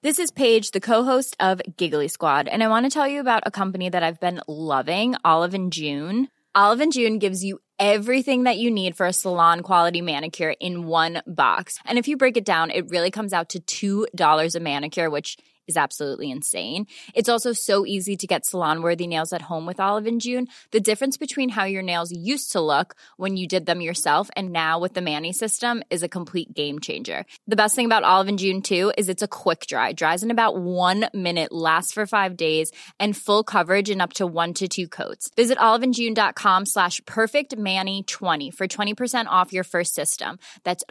This is Paige, the co-host of Giggly Squad, and I want to tell you about a company that I've been loving, Olive and June. Olive and June gives you everything that you need for a salon-quality manicure in one box. And if you break it down, it really comes out to $2 a manicure, which is absolutely insane. It's also so easy to get salon-worthy nails at home with Olive and June. The difference between how your nails used to look when you did them yourself and now with the Mani system is a complete game changer. The best thing about Olive and June, too, is it's a quick dry. Dries in about 1 minute, lasts for 5 days, and full coverage in up to 1 to 2 coats. Visit oliveandjune.com/perfectmani20 for 20% off your first system. That's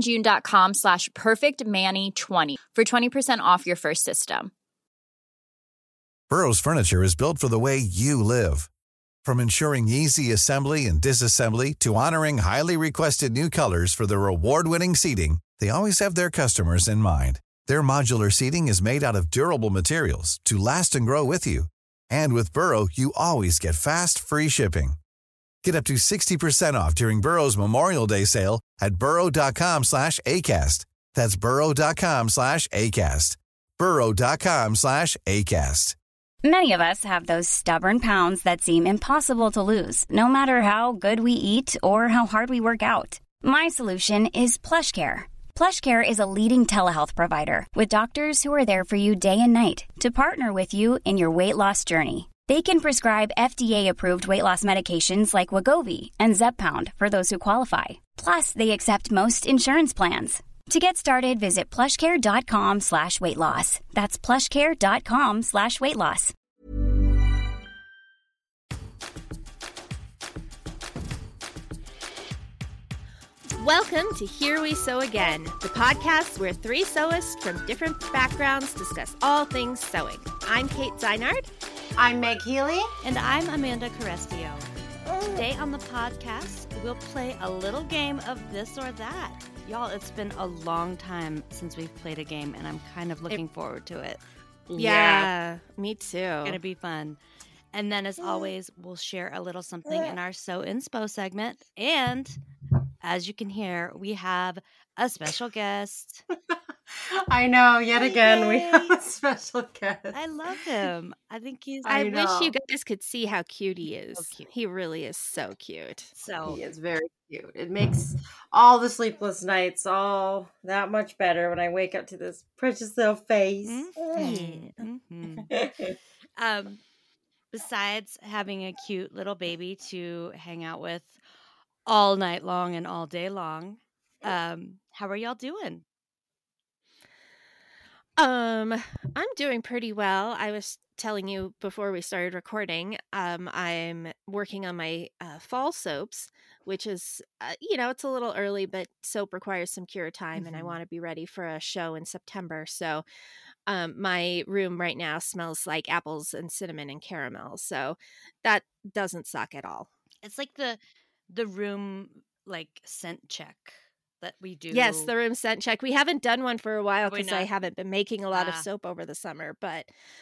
oliveandjune.com/perfectmani20 for 20% off your first system. Burrow's furniture is built for the way you live. From ensuring easy assembly and disassembly to honoring highly requested new colors for their award-winning seating, they always have their customers in mind. Their modular seating is made out of durable materials to last and grow with you. And with Burrow, you always get fast, free shipping. Get up to 60% off during Burrow's Memorial Day sale at burrow.com/ACAST. That's burrow.com/ACAST. burrow.com/ACAST. Many of us have those stubborn pounds that seem impossible to lose, no matter how good we eat or how hard we work out. My solution is PlushCare. PlushCare is a leading telehealth provider with doctors who are there for you day and night to partner with you in your weight loss journey. They can prescribe FDA-approved weight loss medications like Wegovy and Zepbound for those who qualify. Plus, they accept most insurance plans. To get started, visit plushcare.com/weightloss. That's plushcare.com/weightloss. Welcome to Here We Sew Again, the podcast where 3 sewists from different backgrounds discuss all things sewing. I'm Kate Zeinard. I'm Meg Healy. And I'm Amanda Carestio. Today on the podcast, we'll play a little game of this or that. Y'all, it's been a long time since we've played a game, and I'm kind of looking forward to it. Yeah, me too. It's going to be fun. And then, as always, we'll share a little something in our Sew Inspo segment. And as you can hear, we have a special guest. I know, yet again, we have a special guest. I love him. I think he's... I wish you guys could see how cute he is. So cute. He really is so cute. He is very cute. It makes all the sleepless nights all that much better when I wake up to this precious little face. Besides having a cute little baby to hang out with all night long and all day long, how are y'all doing? I'm doing pretty well. I was telling you before we started recording, I'm working on my fall soaps, which is, it's a little early, but soap requires some cure time, and I want to be ready for a show in September. So my room right now smells like apples and cinnamon and caramel, so that doesn't suck at all. It's like the room scent check that we do. Yes, the room scent check. We haven't done one for a while because I not? haven't been making a lot of soap over the summer, but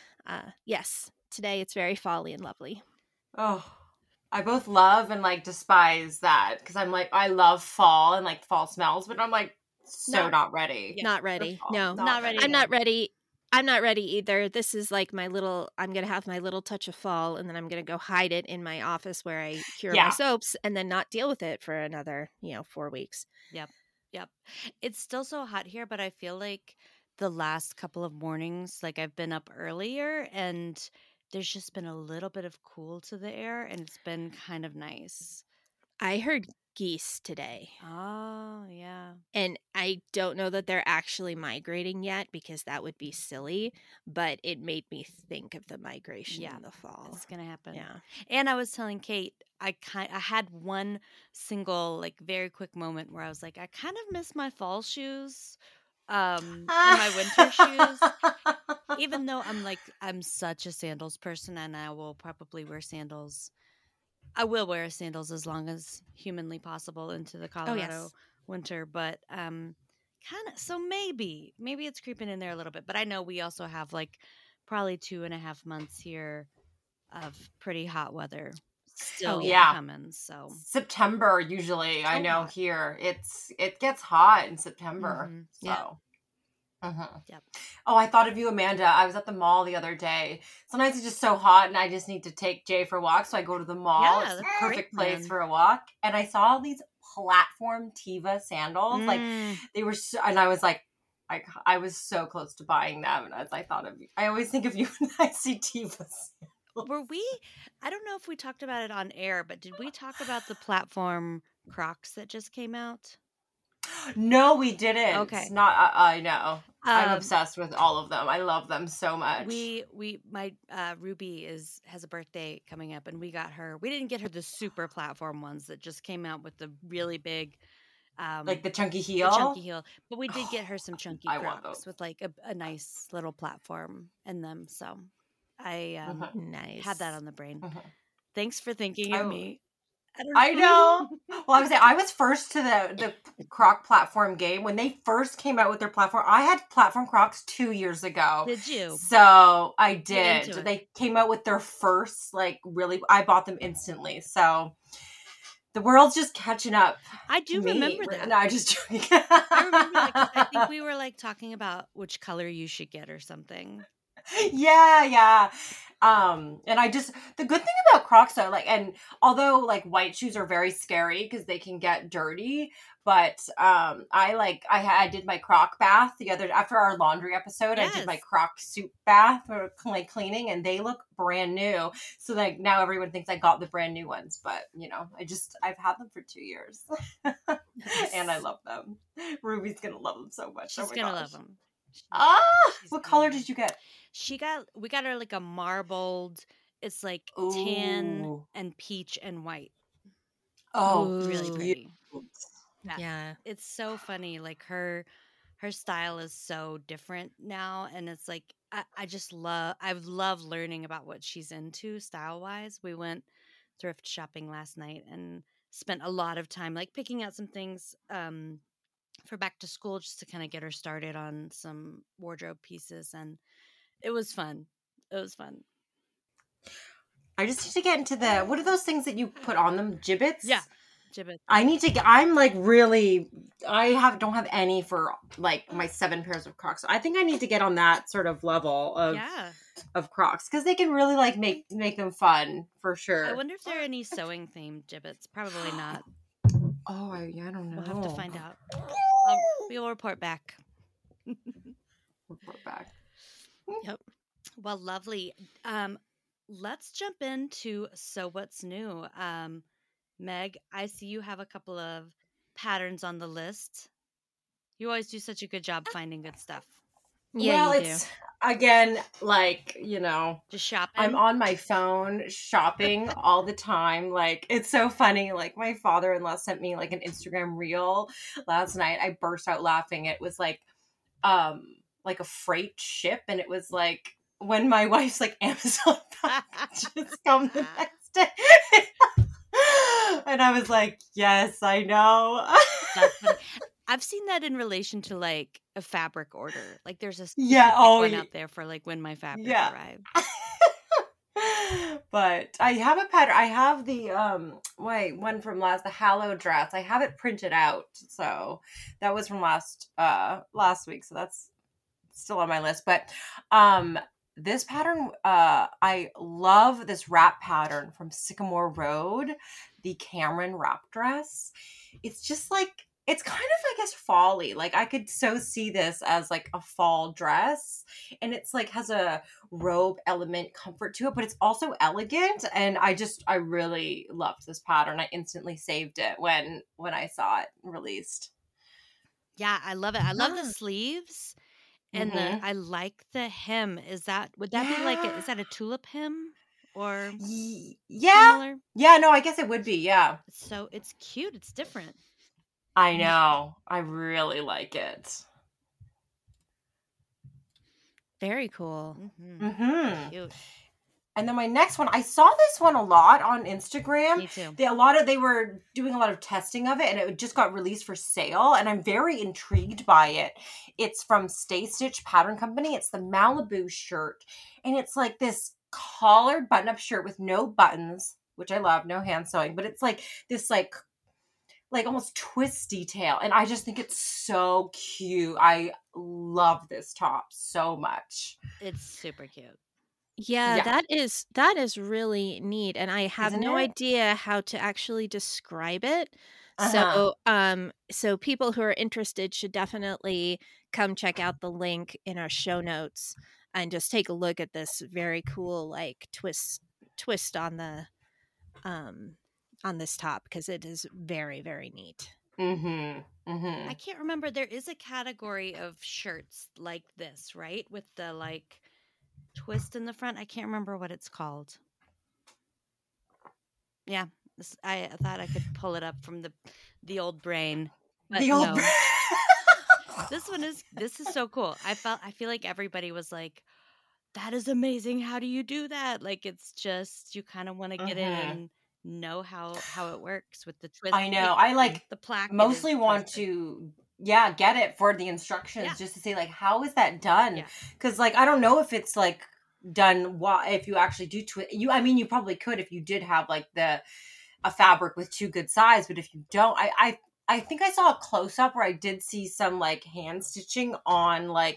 yes, today it's very fall-y and lovely. Oh, I both love and despise that because I'm I love fall and fall smells, but I'm not ready. Not ready. No, not ready. I'm not ready. I'm not ready either. This is I'm going to have my little touch of fall, and then I'm going to go hide it in my office where I cure my soaps and then not deal with it for another, 4 weeks. Yep. It's still so hot here, but I feel like the last couple of mornings, I've been up earlier and there's just been a little bit of cool to the air, and it's been kind of nice. I heard geese today. Oh, yeah. And I don't know that they're actually migrating yet because that would be silly, but it made me think of the migration in the fall. It's going to happen. Yeah. And I was telling Kate, I had one single, very quick moment where I was like, I kind of miss my fall shoes and my winter shoes. Even though I'm such a sandals person, and I will probably wear sandals. I will wear sandals as long as humanly possible into the Colorado winter, but kind of, so maybe it's creeping in there a little bit. But I know we also have probably 2.5 months here of pretty hot weather still coming. So September usually, I know hot. Here it gets hot in September. Mm-hmm. So Mhm. Yep. Oh, I thought of you, Amanda. I was at the mall the other day. Sometimes it's just so hot and I just need to take Jay for a walk. So I go to the mall. Yeah, It's the that's great, perfect place man. for a walk. And I saw these platform Tiva sandals. Like they were so, and I was like, I was so close to buying them. And as I thought of you, I always think of you when I see Tiva sandals. Were we? I don't know if we talked about it on air, but did we talk about the platform Crocs that just came out? No, we didn't. Okay. Not, I know. I'm Um, obsessed with all of them. I love them so much. my Ruby has a birthday coming up, and we didn't get her the super platform ones that just came out with the really big, Like the chunky the heel. chunky heel, but we did get her some chunky I want Crocs those. with like a nice little platform in them. So I Nice. had that on the brain. Mhm. Thanks for thinking of me. I know. Well, I was saying I was first to the Croc platform game when they first came out with their platform. I had platform Crocs 2 years ago. Did you? So I Get did. into it. They came out with their first, like, really. I bought them instantly. So the world's just catching up. I do to me. remember that. No, I just. I remember that because I think we were like talking about which color you should get or something. Yeah. And I just, the good thing about Crocs though, like, and although like white shoes are very scary because they can get dirty, but I did my Croc bath after our laundry episode. I did my Yes. Croc soup bath for like cleaning, and they look brand new. So like now everyone thinks I got the brand new ones, but I've had them for 2 years, and I love them. Ruby's gonna love them so much. She's Oh my gonna gosh. love them. What gonna color love did you get? We got her like a marbled. It's like tan Ooh. and peach and white. Oh, Really Ooh. pretty. Yeah. It's so funny. Like her style is so different now, and it's like I love learning about what she's into style wise. We went thrift shopping last night and spent a lot of time like picking out some things for back to school just to kind of get her started on some wardrobe pieces, and it was fun. It was fun. I just need to get into what are those things that you put on them? Gibbets? Yeah. Gibbet. I'm like really, don't have any for like my 7 pairs of Crocs. So I think I need to get on that sort of level of Crocs because they can really like make them fun for sure. I wonder if there are any sewing themed gibbets. Probably not. Oh, I don't know. We'll have to find out. We'll report back. Report back. Yep. Well, lovely. Let's jump into So What's New. Meg, I see you have a couple of patterns on the list. You always do such a good job finding good stuff. Yeah, well, you it's again like just shopping. I'm on my phone shopping all the time. Like it's so funny. Like my father-in-law sent me like an Instagram reel last night. I burst out laughing. It was like a freight ship, and it was like when my wife's like Amazon packages come the next day. And I was like, yes, I know. That's funny. I've seen that in relation to like a fabric order. Like there's a one out there for like when my fabric arrives. But I have a pattern. I have the one from the Hallow dress. I have it printed out. So that was from last week. So that's still on my list. But this pattern, I love this wrap pattern from Sycamore Road, the Cameron wrap dress. It's just like, it's kind of, I guess, fall-y. Like I could so see this as like a fall dress, and it's like has a robe element comfort to it, but it's also elegant. And I really loved this pattern. I instantly saved it when I saw it released. Yeah, I love it. I love the sleeves. And I like the hem. Would that be like is that a tulip hem or similar? Yeah, no, I guess it would be, yeah. So it's cute. It's different. I know. I really like it. Very cool. Mm-hmm. Cute. And then my next one, I saw this one a lot on Instagram. Me too. They were doing a lot of testing of it, and it just got released for sale, and I'm very intrigued by it. It's from Stay Stitch Pattern Company. It's the Malibu shirt, and it's like this collared button-up shirt with no buttons, which I love, no hand sewing, but it's like this like like almost twist detail. And I just think it's so cute. I love this top so much. It's super cute. Yeah, Yeah. that is really neat, and I have Isn't no it? idea how to actually describe it. Uh-huh. So people who are interested should definitely come check out the link in our show notes and just take a look at this very cool like twist on this top because it is very, very neat. Mm-hmm. Mm-hmm. I can't remember. There is a category of shirts like this, right? With the like twist in the front. I can't remember what it's called. Yeah, I thought I could pull it up from the old brain, but The old no. This is so cool. I feel like everybody was like, "That is amazing. How do you do that?" Like it's just you kind of want to get in Mm-hmm. and know how it works with the twist. I know. Like I like the placket is mostly want twisted. to get it for the instructions Yeah. just to see like how is that done? Yeah. Because like I don't know if it's like done if you actually do twist you probably could if you did have like a fabric with two good sides, but if you don't, I think I saw a close up where I did see some like hand stitching on like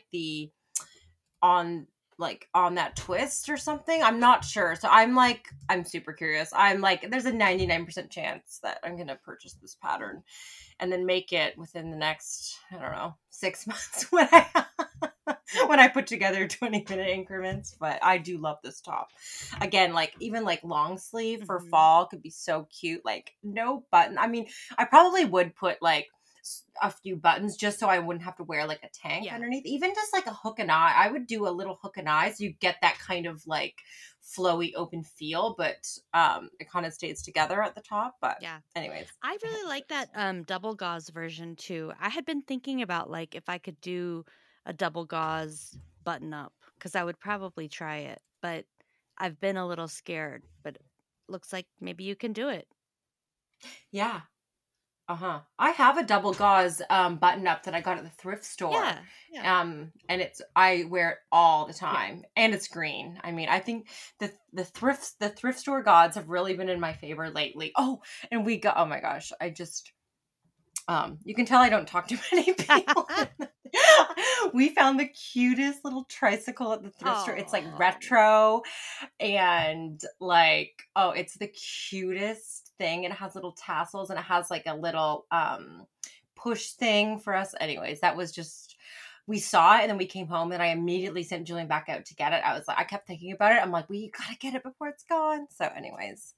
on that twist or something. I'm not sure. So I'm super curious. I'm like there's a 99% chance that I'm going to purchase this pattern and then make it within the next, I don't know, 6 months when I put together 20-minute increments. But I do love this top. Again, like even like long sleeve for fall could be so cute. Like no button. I mean, I probably would put like a few buttons just so I wouldn't have to wear like a tank underneath. Even just like a hook and eye. I would do a little hook and eye so you get that kind of like flowy open feel, but it kind of stays together at the top. But yeah. Anyways, I really like that double gauze version too. I had been thinking about like if I could do a double gauze button up because I would probably try it, but I've been a little scared. But looks like maybe you can do it. Yeah. Uh-huh. I have a double gauze button up that I got at the thrift store. Yeah. And I wear it all the time. And it's green. I mean, I think the thrift store gauze have really been in my favor lately. Oh, and oh my gosh, I just you can tell I don't talk to many people. We found the cutest little tricycle at the thrift store. It's like retro and like it's the cutest thing. It has little tassels and it has like a little push thing for us. Anyways, that was just we saw it and then we came home and I immediately sent Julian back out to get it. I kept thinking about it. I'm like, we gotta get it before it's gone. So anyways.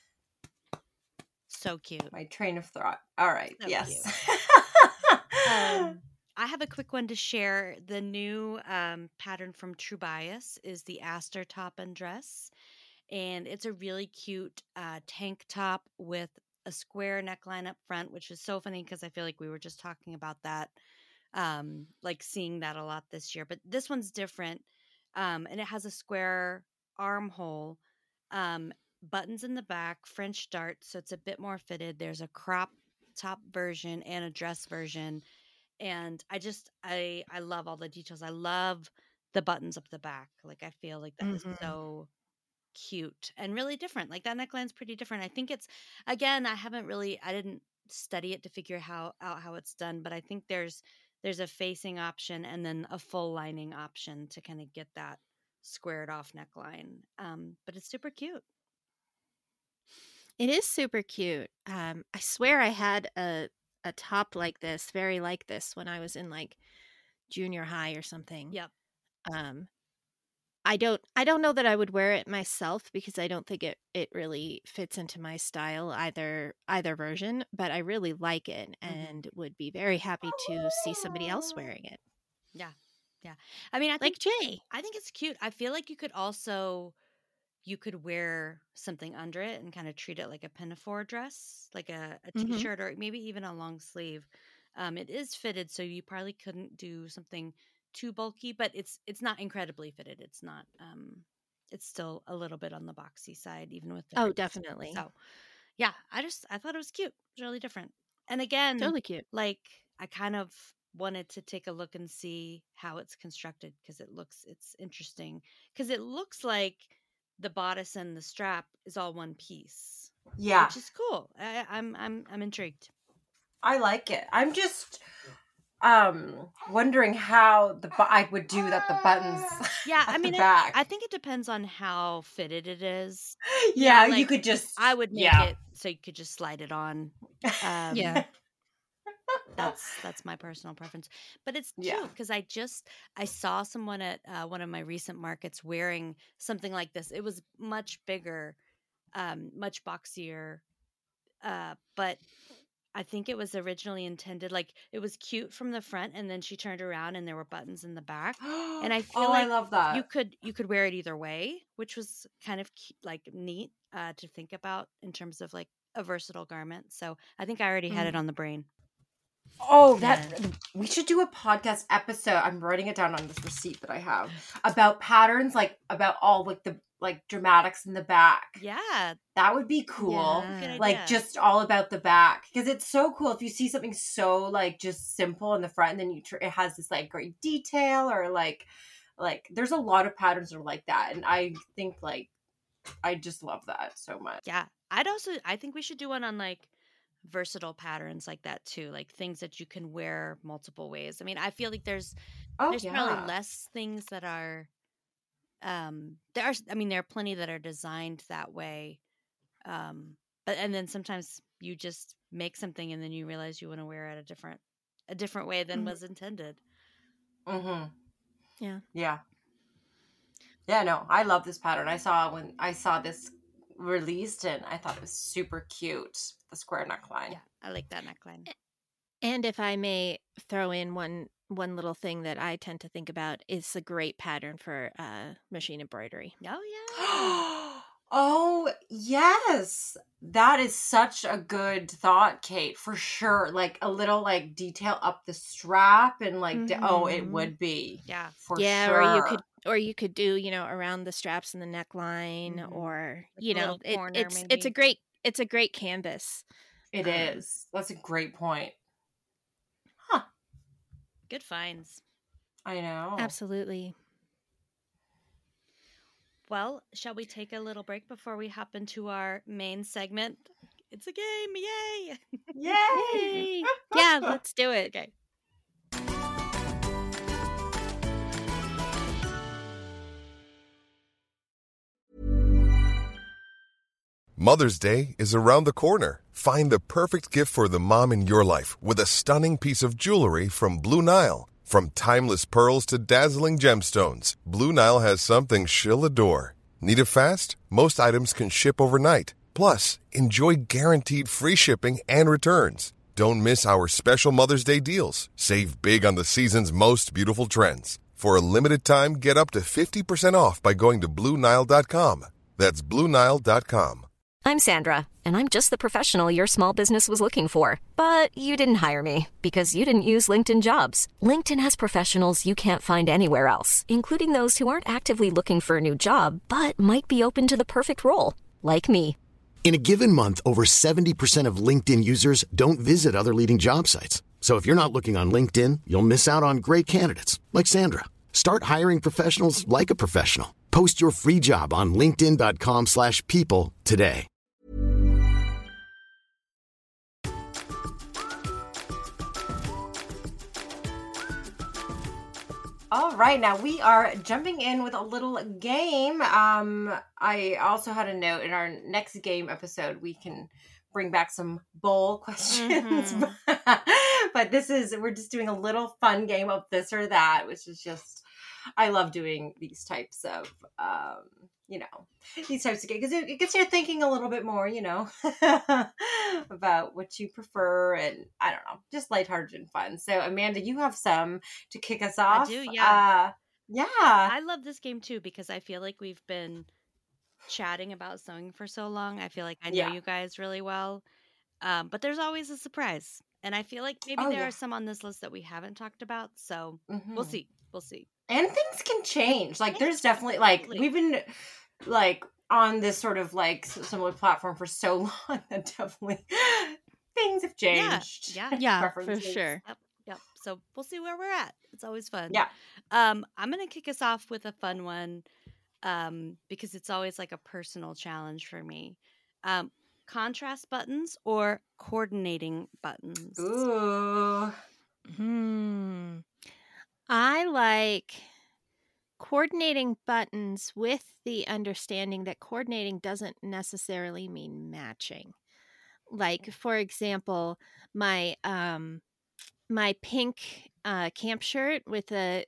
So cute. My train of thought. All right. So yes. I have a quick one to share. The new pattern from True Bias is the Aster top and dress. And it's a really cute tank top with a square neckline up front, which is so funny because I feel like we were just talking about that, like seeing that a lot this year. But this one's different. And it has a square armhole, buttons in the back, French dart. So it's a bit more fitted. There's a crop top version and a dress version. And I love all the details. I love the buttons up the back. Like I feel like that is so cute and really different. Like that neckline's pretty different. I think it's again, I didn't study it to figure out how it's done, but I think there's a facing option and then a full lining option to kind of get that squared off neckline. But it's super cute. It is super cute. I swear I had a top like this, very like this, when I was in like junior high or something. Yep. I don't know that I would wear it myself because I don't think it really fits into my style either version, but I really like it and would be very happy to see somebody else wearing it. Yeah. Yeah. I mean, I think Jay. I think it's cute. I feel like you could wear something under it and kind of treat it like a pinafore dress, like a t-shirt or maybe even a long sleeve. It is fitted, so you probably couldn't do something too bulky, but it's not incredibly fitted. It's not. It's still a little bit on the boxy side, even with the definitely. So, yeah, I thought it was cute. It was really different, and again, totally cute. Like I kind of wanted to take a look and see how it's constructed because it's interesting because it looks like the bodice and the strap is all one piece. Yeah, which is cool. I'm intrigued. I like it. I'm just wondering how I would do that the buttons Yeah, I at the mean, back. I think it depends on how fitted it is. Yeah, you Like could just I would make it so you could just slide it on. Yeah. That's my personal preference. But it's Yeah. cute because I saw someone at one of my recent markets wearing something like this. It was much bigger, much boxier, but I think it was originally intended like it was cute from the front, and then she turned around and there were buttons in the back. And I feel Oh, I like love that. you could wear it either way, which was kind of like neat to think about in terms of like a versatile garment. So I think I already had it on the brain. Oh, we should do a podcast episode. I'm writing it down on this receipt that I have about patterns, like about all like the dramatics in the back. Yeah, That would be cool. Yeah. good Like idea. just all about the back, because it's so cool if you see something so like just simple in the front, and then it has this like great detail, or like there's a lot of patterns that are like that, and I think like I just love that so much. Yeah, I think we should do one on like versatile patterns like that too, like things that you can wear multiple ways. I mean, I feel like there's probably less things that are there are plenty that are designed that way. But and then sometimes you just make something and then you realize you want to wear it a different way than was intended. Mm-hmm. Yeah. Yeah. Yeah, no, I love this pattern. When I saw this released, and I thought it was super cute, the square neckline. Yeah, I like that neckline. And if I may throw in one little thing that I tend to think about is a great pattern for machine embroidery. Oh yeah. Oh, yes. That is such a good thought, Kate, for sure. Like a little like detail up the strap, and like it would be. Yeah. For Yeah, sure. or you could do, around the straps and the neckline, or Like a little corner, it's a great canvas. It is. That's a great point. Huh. Good finds. I know. Absolutely. Well, shall we take a little break before we hop into our main segment? It's a game, yay! Yay! Yeah, let's do it. Okay. Mother's Day is around the corner. Find the perfect gift for the mom in your life with a stunning piece of jewelry from Blue Nile. From timeless pearls to dazzling gemstones, Blue Nile has something she'll adore. Need it fast? Most items can ship overnight. Plus, enjoy guaranteed free shipping and returns. Don't miss our special Mother's Day deals. Save big on the season's most beautiful trends. For a limited time, get up to 50% off by going to BlueNile.com. That's BlueNile.com. I'm Sandra, and I'm just the professional your small business was looking for. But you didn't hire me because you didn't use LinkedIn Jobs. LinkedIn has professionals you can't find anywhere else, including those who aren't actively looking for a new job, but might be open to the perfect role, like me. In a given month, over 70% of LinkedIn users don't visit other leading job sites. So if you're not looking on LinkedIn, you'll miss out on great candidates like Sandra. Start hiring professionals like a professional. Post your free job on linkedin.com/people today. All right, now we are jumping in with a little game. I also had a note in our next game episode, we can bring back some bowl questions. But we're just doing a little fun game of this or that, which is just, I love doing these types of, these types of games, because it gets you thinking a little bit more, about what you prefer, and I don't know, just lighthearted and fun. So Amanda, you have some to kick us off. I do, yeah. Yeah. I love this game too because I feel like we've been chatting about sewing for so long. I feel like I know you guys really well. But there's always a surprise. And I feel like maybe there are some on this list that we haven't talked about. So we'll see. We'll see. And things can change. Like there's definitely like we've been like on this sort of like similar platform for so long that definitely things have changed. Yeah, for sure. Yep. So we'll see where we're at. It's always fun. Yeah. I'm gonna kick us off with a fun one, because it's always like a personal challenge for me. contrast buttons or coordinating buttons? Ooh. I like coordinating buttons with the understanding that coordinating doesn't necessarily mean matching. Like, for example, my my pink camp shirt with the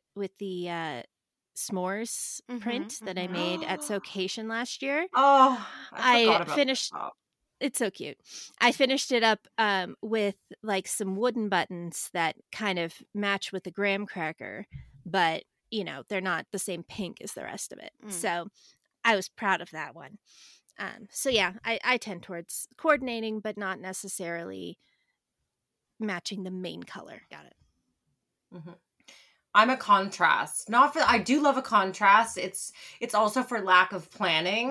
s'mores print that I made at Socation last year. Oh, I I forgot about finished. that. It's so cute. I finished it up with like some wooden buttons that kind of match with the graham cracker, but you know they're not the same pink as the rest of it. So I was proud of that one. So yeah, I tend towards coordinating, but not necessarily matching the main color. Got it. Mm-hmm. I'm a contrast. Not for I do love a contrast. It's also for lack of planning.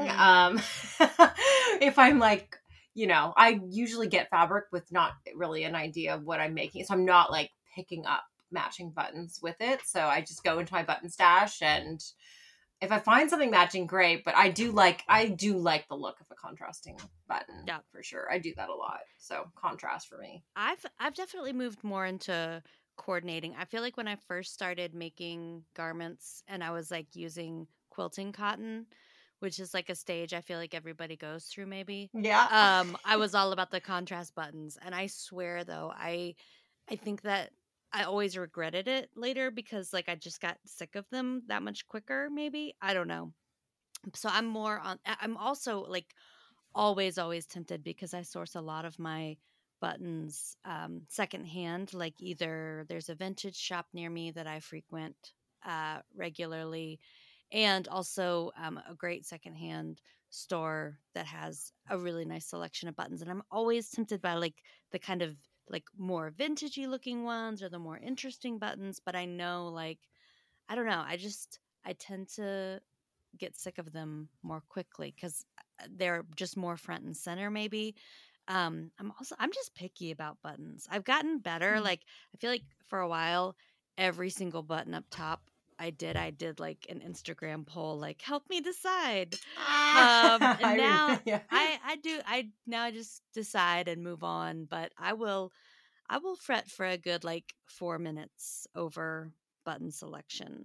If I'm like, you know, I usually get fabric with not really an idea of what I'm making. So I'm not like picking up matching buttons with it. So I just go into my button stash, and if I find something matching, great. But I do like the look of a contrasting button. Yeah, for sure. I do that a lot. So contrast for me. I've definitely moved more into coordinating. I feel like when I first started making garments and I was like using quilting cotton, which is like a stage I feel like everybody goes through maybe. Yeah. I was all about the contrast buttons, and I swear though, I think that I always regretted it later because like I just got sick of them that much quicker maybe. I don't know. So I'm also like always tempted because I source a lot of my buttons secondhand. Like either there's a vintage shop near me that I frequent regularly, and also a great secondhand store that has a really nice selection of buttons. And I'm always tempted by like the kind of like more vintagey looking ones or the more interesting buttons. But I know like I don't know. I tend to get sick of them more quickly because they're just more front and center maybe. I'm just picky about buttons. I've gotten better. Like I feel like for a while every single button up top I did like an Instagram poll like help me decide. And now I just decide and move on, but I will fret for a good like 4 minutes over button selection.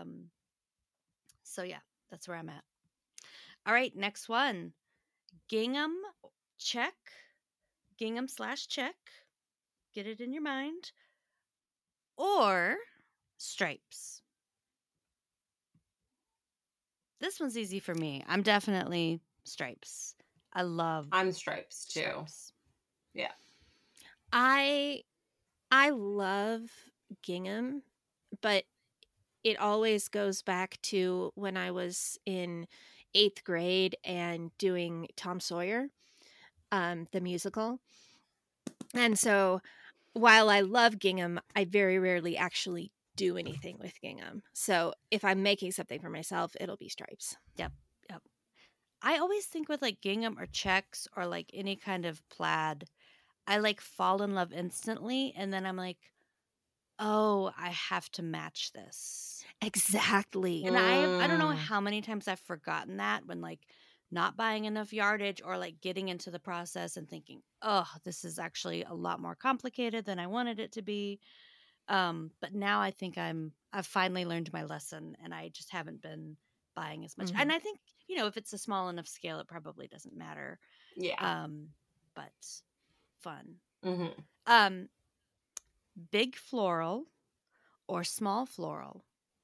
So yeah, that's where I'm at. All right, next one. Gingham check. Gingham/check. Get it in your mind. Or stripes. This one's easy for me. I'm definitely stripes. I'm stripes too. Stripes. Yeah. I love gingham, but it always goes back to when I was in 8th grade and doing Tom Sawyer, the musical. And so while I love gingham, I very rarely actually do anything with gingham. So if I'm making something for myself, it'll be stripes. Yep. I always think with like gingham or checks or like any kind of plaid, I like fall in love instantly, and then I'm like, oh, I have to match this. Exactly. And I don't know how many times I've forgotten that when like not buying enough yardage or like getting into the process and thinking, oh, this is actually a lot more complicated than I wanted it to be. But now I think I've finally learned my lesson, and I just haven't been buying as much. And I think, you know, if it's a small enough scale, it probably doesn't matter. Yeah. But fun. Mm-hmm. Big floral or small floral?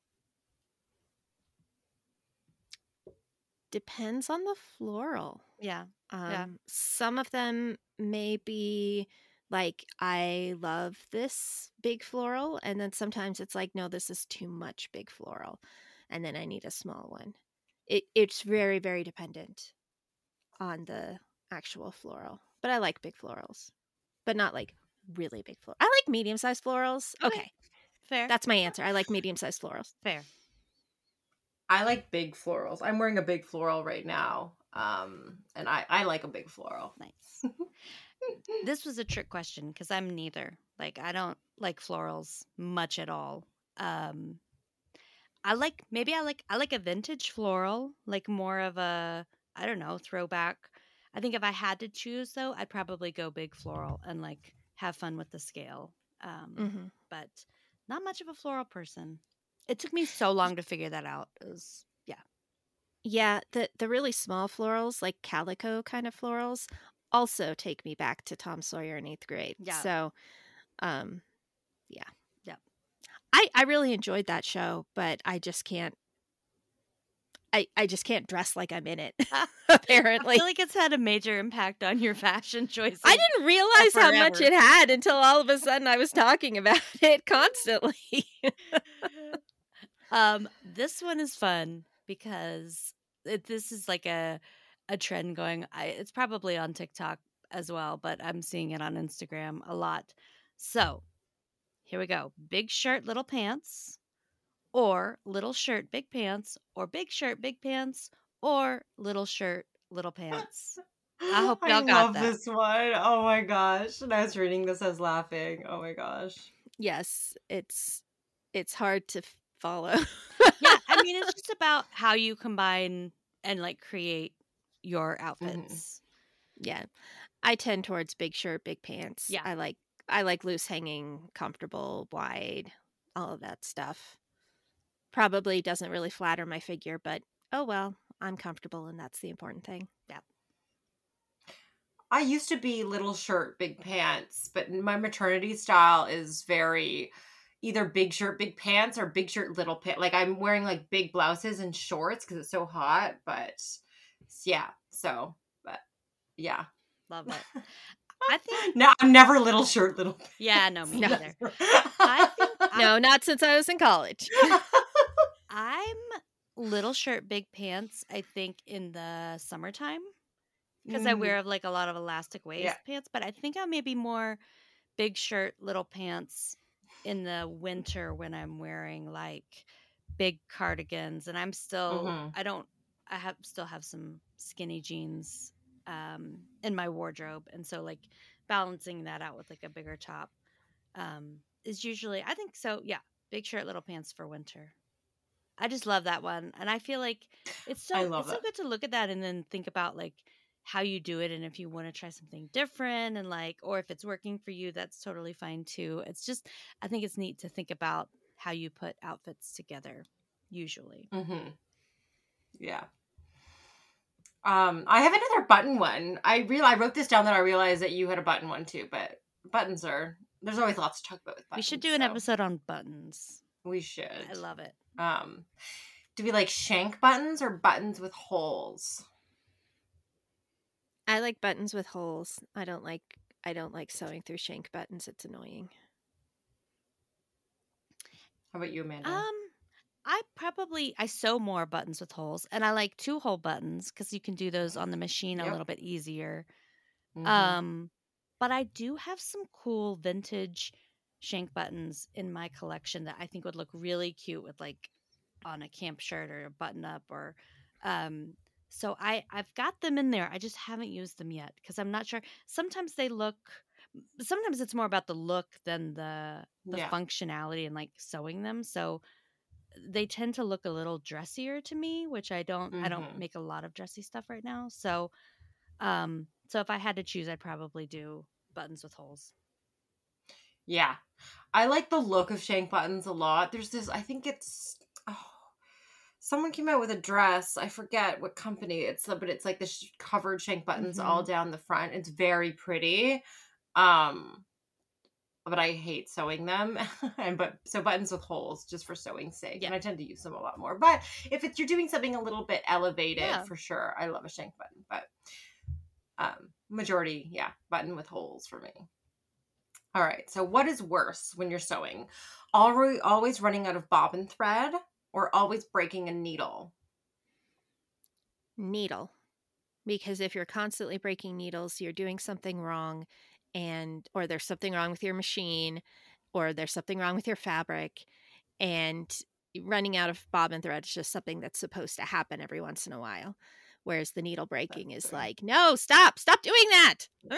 Depends on the floral. Yeah. Some of them may be like, I love this big floral. And then sometimes it's like, no, this is too much big floral. And then I need a small one. It's very, very dependent on the actual floral. But I like big florals, but not like really big floral. I like medium-sized florals. Okay. Fair. That's my answer. I like medium-sized florals. Fair. I like big florals. I'm wearing a big floral right now. And I like a big floral. Nice. This was a trick question because I'm neither. Like I don't like florals much at all. I like a vintage floral, like more of a, I don't know, throwback. I think if I had to choose, though, I'd probably go big floral and like have fun with the scale. But not much of a floral person. It took me so long to figure that out. It was, yeah. Yeah, the really small florals, like calico kind of florals, also take me back to Tom Sawyer in 8th grade. Yeah. So, yeah. Yep. I really enjoyed that show, but I just can't. I just can't dress like I'm in it. Apparently, I feel like it's had a major impact on your fashion choices. I didn't realize how much forever. it had until all of a sudden I was talking about it constantly. This one is fun because this is like a trend going. It's probably on TikTok as well, but I'm seeing it on Instagram a lot. So here we go: big shirt, little pants, or little shirt, big pants, or big shirt, big pants, or little shirt, little pants. I hope y'all got that. I love this one. Oh my gosh. And I was reading this, I was laughing. Oh my gosh. Yes, it's hard to follow. Yeah, I mean, it's just about how you combine and like create your outfits. Yeah, I tend towards big shirt, big pants. Yeah. I like loose hanging, comfortable, wide, all of that stuff. Probably doesn't really flatter my figure, but oh well, I'm comfortable and that's the important thing. Yeah. I used to be little shirt, big pants, but my maternity style is very either big shirt, big pants or big shirt, little pants. Like I'm wearing like big blouses and shorts because it's so hot, but yeah. So, but yeah. Love it. I think No, I'm never little shirt, little pants. Yeah, no, me neither. No, not since I was in college. I'm little shirt, big pants, I think, in the summertime. Because I wear like a lot of elastic waist pants, but I think I may be more big shirt, little pants in the winter when I'm wearing like big cardigans, and I'm still still have some skinny jeans in my wardrobe, and so like balancing that out with like a bigger top is usually, I think so. Yeah, big shirt, little pants for winter. I just love that one, and I feel like it's so good to look at that and then think about like how you do it, and if you want to try something different, and like, or if it's working for you, that's totally fine too. It's just, I think it's neat to think about how you put outfits together usually. Yeah. I have another button one. I wrote this down that I realized that you had a button one too, but buttons there's always lots to talk about with buttons. We should do an episode on buttons. We should. I love it. Do we like shank buttons or buttons with holes? I like buttons with holes. I don't like sewing through shank buttons. It's annoying. How about you, Amanda? I sew more buttons with holes, and I like 2-hole buttons because you can do those on the machine a little bit easier. But I do have some cool vintage shank buttons in my collection that I think would look really cute with like on a camp shirt or a button up or so I've got them in there. I just haven't used them yet because I'm not sure. Sometimes it's more about the look than the functionality and like sewing them. So they tend to look a little dressier to me, which I don't make a lot of dressy stuff right now. So so if I had to choose, I'd probably do buttons with holes. Yeah. I like the look of shank buttons a lot. There's this, I think it's, someone came out with a dress. I forget what company it's, but it's like the covered shank buttons all down the front. It's very pretty. But I hate sewing them. So buttons with holes just for sewing's sake. Yeah. And I tend to use them a lot more. But if you're doing something a little bit elevated, for sure, I love a shank button. But majority, button with holes for me. All right. So what is worse when you're sewing? Always running out of bobbin thread or always breaking a needle? Needle. Because if you're constantly breaking needles, you're doing something wrong, or there's something wrong with your machine, or there's something wrong with your fabric, and running out of bobbin thread is just something that's supposed to happen every once in a while. Whereas the needle breaking is like, no, stop doing that.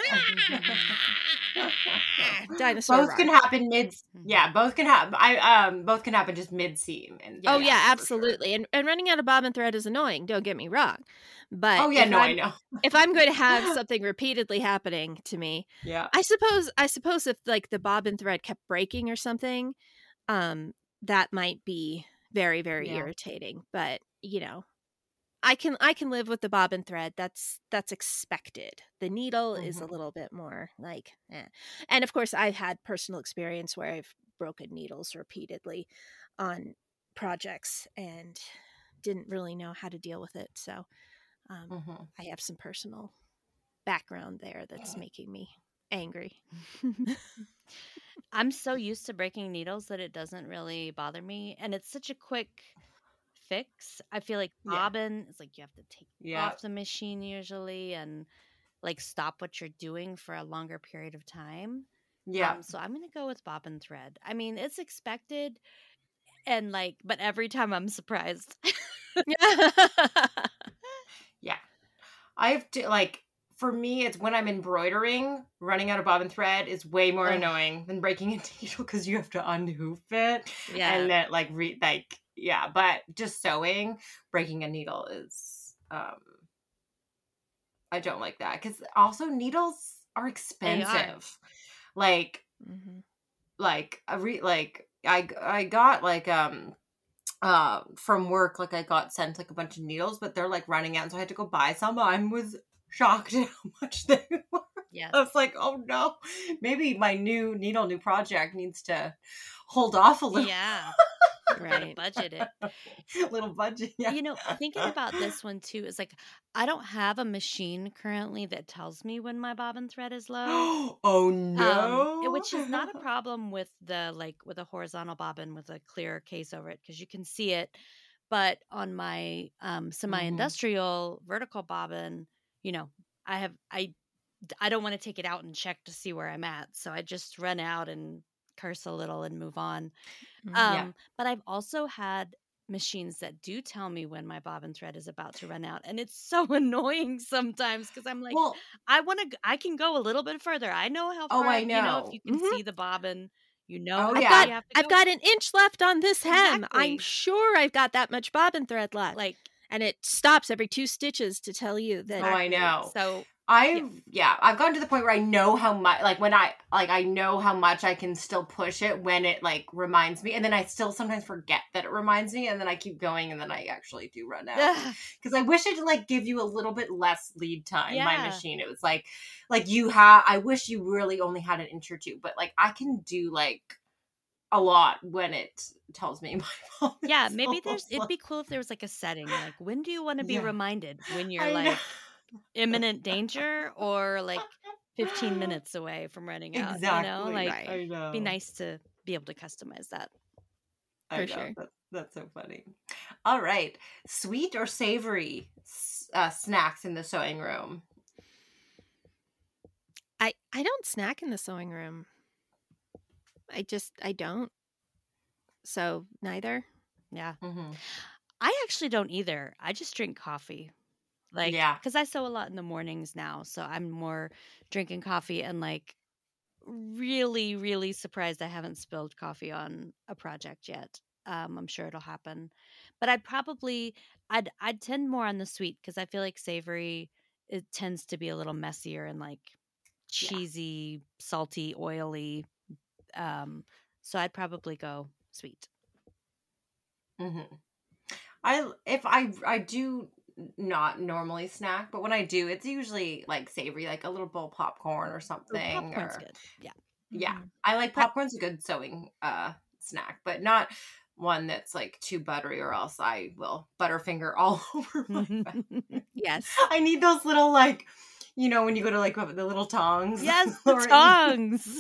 Dinosaur Both roar. can happen both can happen. Both can happen just mid seam. And Oh yeah, for absolutely. sure. And running out of bobbin thread is annoying. Don't get me wrong. But Oh yeah, no, I know. if I'm going to have something repeatedly happening to me, Yeah. I suppose if like the bobbin thread kept breaking or something, that might be very, very irritating. But I can live with the bobbin thread. That's expected. The needle is a little bit more like, eh. And of course, I've had personal experience where I've broken needles repeatedly on projects and didn't really know how to deal with it. So I have some personal background there that's making me angry. I'm so used to breaking needles that it doesn't really bother me. And it's such a quick fix. I feel like bobbin, it's like you have to take off the machine usually and like stop what you're doing for a longer period of time. Yeah. So I'm going to go with bobbin thread. I mean, it's expected and like, but every time I'm surprised. Yeah. I have to like, for me, it's when I'm embroidering, running out of bobbin thread is way more annoying than breaking a needle because you have to unhoof it. Yeah. And then but just sewing, breaking a needle is, I don't like that because also needles are expensive. Like, I got like, from work, like I got sent like a bunch of needles, but they're like running out. And so I had to go buy some. I was shocked at how much they were. Yes. I was like, oh no, maybe my new project needs to hold off a little. Yeah. Right. Budget it. Little budget. Yeah. Thinking about this one too is like, I don't have a machine currently that tells me when my bobbin thread is low. Oh no. Which is not a problem with with a horizontal bobbin with a clear case over it because you can see it. But on my semi-industrial vertical bobbin, I don't want to take it out and check to see where I'm at. So I just run out and curse a little and move on. But I've also had machines that do tell me when my bobbin thread is about to run out. And it's so annoying sometimes because I'm like, I can go a little bit further. I know how far, I know. if you can see the bobbin, I've got an inch left on this hem. Exactly. I'm sure I've got that much bobbin thread left. And it stops every 2 stitches to tell you that. Oh, I know. So I've gotten to the point where I know how much, I know how much I can still push it when it reminds me, and then I still sometimes forget that it reminds me, and then I keep going, and then I actually do run out. Because I wish it to give you a little bit less lead time. Yeah. My machine, it was I wish you really only had an inch or two, but I can do a lot when it tells me my mom. Yeah, maybe it'd be cool if there was a setting when do you want to be reminded when you're imminent danger or 15 minutes away from running out. Exactly. I know. Be nice to be able to customize that. For sure. That's so funny. All right, sweet or savory snacks in the sewing room? I don't snack in the sewing room. I don't. So neither. Yeah. Mm-hmm. I actually don't either. I just drink coffee. Because I sew a lot in the mornings now, so I'm more drinking coffee and really, really surprised I haven't spilled coffee on a project yet. I'm sure it'll happen, but I'd tend more on the sweet because I feel like savory, it tends to be a little messier and cheesy, salty, oily. So I'd probably go sweet. Mm-hmm. I do not normally snack, but when I do, it's usually savory, a little bowl of popcorn or something. Popcorn's good. Yeah. Yeah. I like popcorn's a good sewing snack, but not one that's too buttery or else I will Butterfinger all over my face. Yes. I need those little when you go to the little tongs. Yes, the tongs.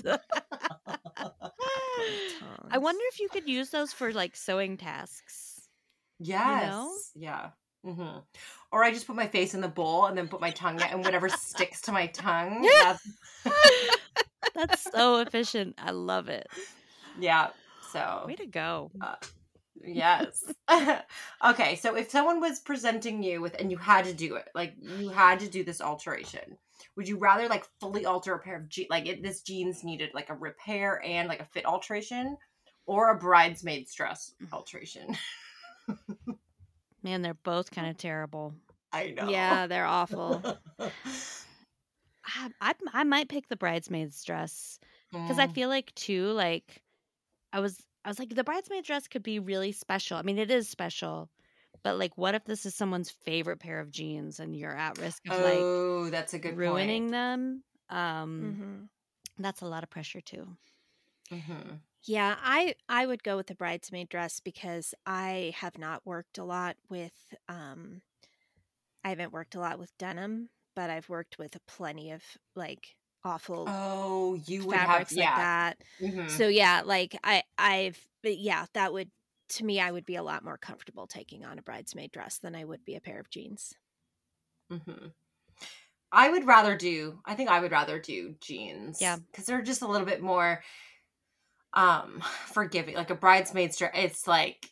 I wonder if you could use those for sewing tasks. Yes. Yeah. Mm-hmm. Or I just put my face in the bowl and then put my tongue out and whatever sticks to my tongue. That's so efficient. I love it. Yeah. So way to go. Yes. Okay, so if someone was presenting you with, and you had to do it, like you had to do this alteration, would you rather like fully alter a pair of this jeans needed like a repair and like a fit alteration, or a bridesmaid's dress alteration? Man, they're both kind of terrible. I know. Yeah, they're awful. I might pick the bridesmaid's dress because I feel like too, like I was like the bridesmaid dress could be really special. I mean, it is special, but like, what if this is someone's favorite pair of jeans and you're at risk of like that's a good ruining point. them? Mm-hmm. That's a lot of pressure too. Mm-hmm. Yeah, I would go with the bridesmaid dress because I have not worked a lot with I haven't worked a lot with denim, but I've worked with plenty of like awful You would fabrics have, like yeah. that. Mm-hmm. So yeah, like that would, to me, I would be a lot more comfortable taking on a bridesmaid dress than I would be a pair of jeans. Mm-hmm. I think I would rather do jeans. Yeah. Because they're just a little bit more forgiving. Like a bridesmaid's dress, it's like,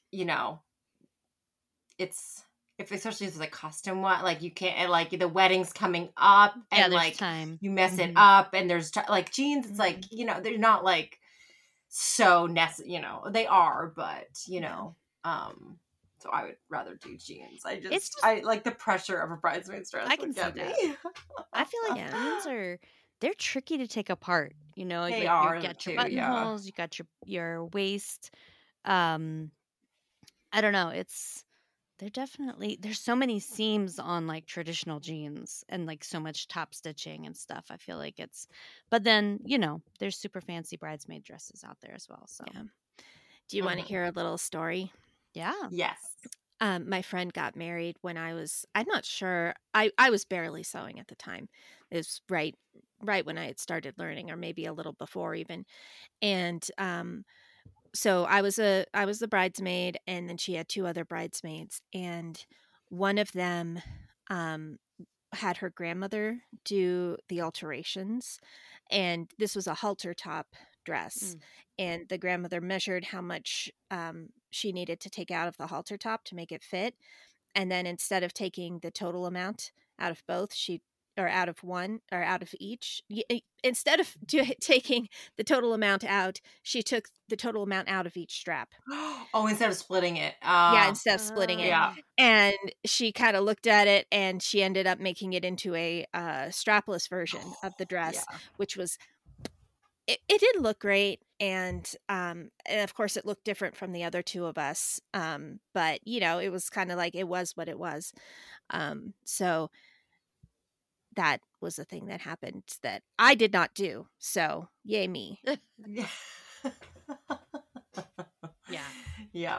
especially if it's a custom one, like you can't, like the wedding's coming up and there's like time. you mess it up, and there's like jeans, it's like, they're not like so necessary, they are, but so I would rather do jeans. I like the pressure of a bridesmaid's dress. I can see get that. me. I feel like jeans they're tricky to take apart. They like are you got too, your buttonholes, you got your waist. I don't know. There's so many seams on like traditional jeans and like so much top stitching and stuff. I feel like but then, there's super fancy bridesmaid dresses out there as well. So, Yeah. Do you want to hear a little story? Yeah. Yes. My friend got married when I'm not sure. I was barely sewing at the time. It was right when I had started learning, or maybe a little before even. And, so I was the bridesmaid, and then she had two other bridesmaids, and one of them had her grandmother do the alterations, and this was a halter top dress, and the grandmother measured how much she needed to take out of the halter top to make it fit, and then instead of taking the total amount out of both, out of one, or out of each. Instead of taking the total amount out, she took the total amount out of each strap. Instead of splitting it. Instead of splitting it. Yeah. And she kind of looked at it, and she ended up making it into a strapless version of the dress, which was, it didn't look great. And of course it looked different from the other two of us. But it was kind of like, it was what it was. So that was a thing that happened that I did not do. So yay me. Yeah. Yeah.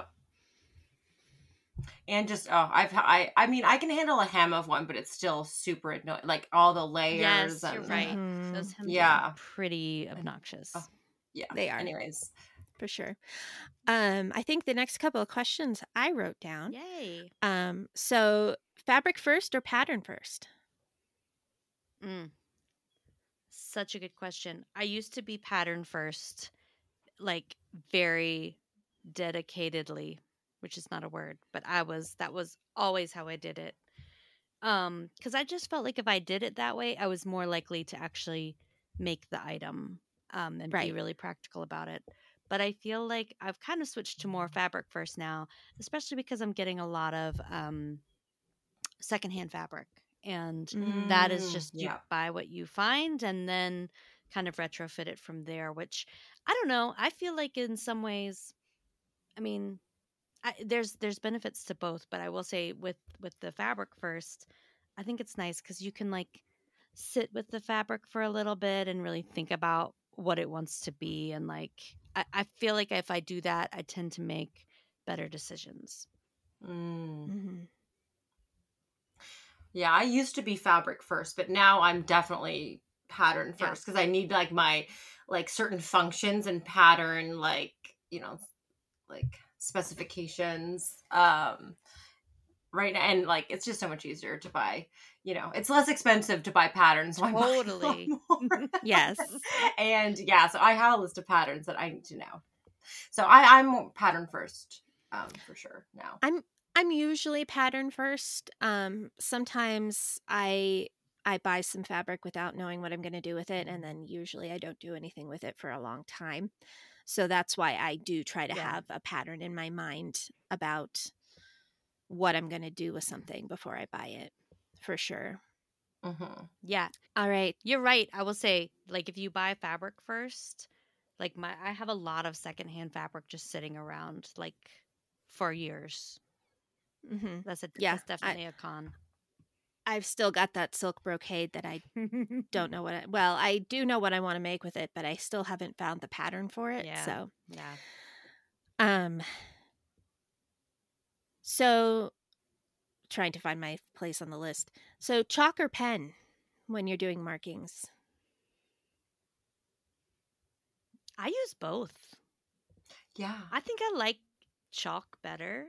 And just I mean, I can handle a hem of one, but it's still super annoying. Like all the layers. Yes, and, you're right. Those hems Yeah. are pretty obnoxious. Yeah, they are. Anyways, for sure. I think the next couple of questions I wrote down. Yay. So fabric first or pattern first? Such a good question. I used to be pattern first, like very dedicatedly, which is not a word, but that was always how I did it. Because I just felt like if I did it that way, I was more likely to actually make the item and be really practical about it. But I feel like I've kind of switched to more fabric first now, especially because I'm getting a lot of secondhand fabric. And that is just you buy what you find and then kind of retrofit it from there, which I don't know. I feel like in some ways, I mean, there's benefits to both, but I will say with the fabric first, I think it's nice because you can like sit with the fabric for a little bit and really think about what it wants to be. And like, I feel like if I do that, I tend to make better decisions. Yeah, I used to be fabric first, but now I'm definitely pattern first because I need like my like certain functions and pattern, like, like specifications. Right now, and like it's just so much easier to buy. It's less expensive to buy patterns. So totally. Yes. And so I have a list of patterns that I need to know. So I'm pattern first. for sure now. I'm usually pattern first. Sometimes I buy some fabric without knowing what I'm going to do with it, and then usually I don't do anything with it for a long time. So that's why I do try to have a pattern in my mind about what I'm going to do with something before I buy it, for sure. Mm-hmm. Yeah. All right. You're right. I will say, like, if you buy fabric first, like I have a lot of secondhand fabric just sitting around, like, for years. Mm-hmm. That's definitely a con. I've still got that silk brocade that I don't know I do know what I want to make with it, but I still haven't found the pattern for it. Yeah. So, Yeah. So trying to find my place on the list. So chalk or pen when you're doing markings? I use both. Yeah. I think I like chalk better.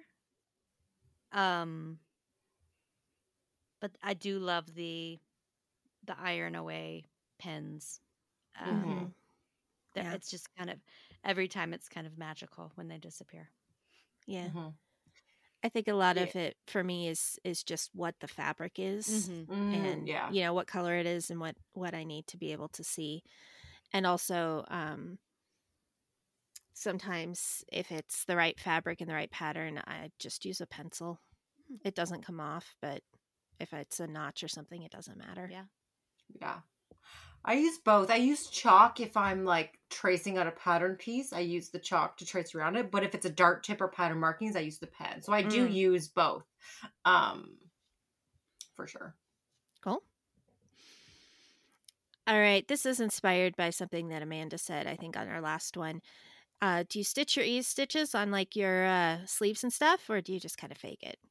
But I do love the iron away pens. Mm-hmm. Yeah. It's just kind of every time it's kind of magical when they disappear. Yeah. Mm-hmm. I think a lot of it for me is just what the fabric is and what color it is and what I need to be able to see. And also sometimes if it's the right fabric and the right pattern, I just use a pencil. It doesn't come off, but if it's a notch or something, it doesn't matter. Yeah. Yeah. I use both. I use chalk if I'm like tracing out a pattern piece. I use the chalk to trace around it. But if it's a dart tip or pattern markings, I use the pen. So I do use both. For sure. Cool. All right. This is inspired by something that Amanda said, I think, on our last one. Do you stitch your ease stitches on like your sleeves and stuff, or do you just kind of fake it?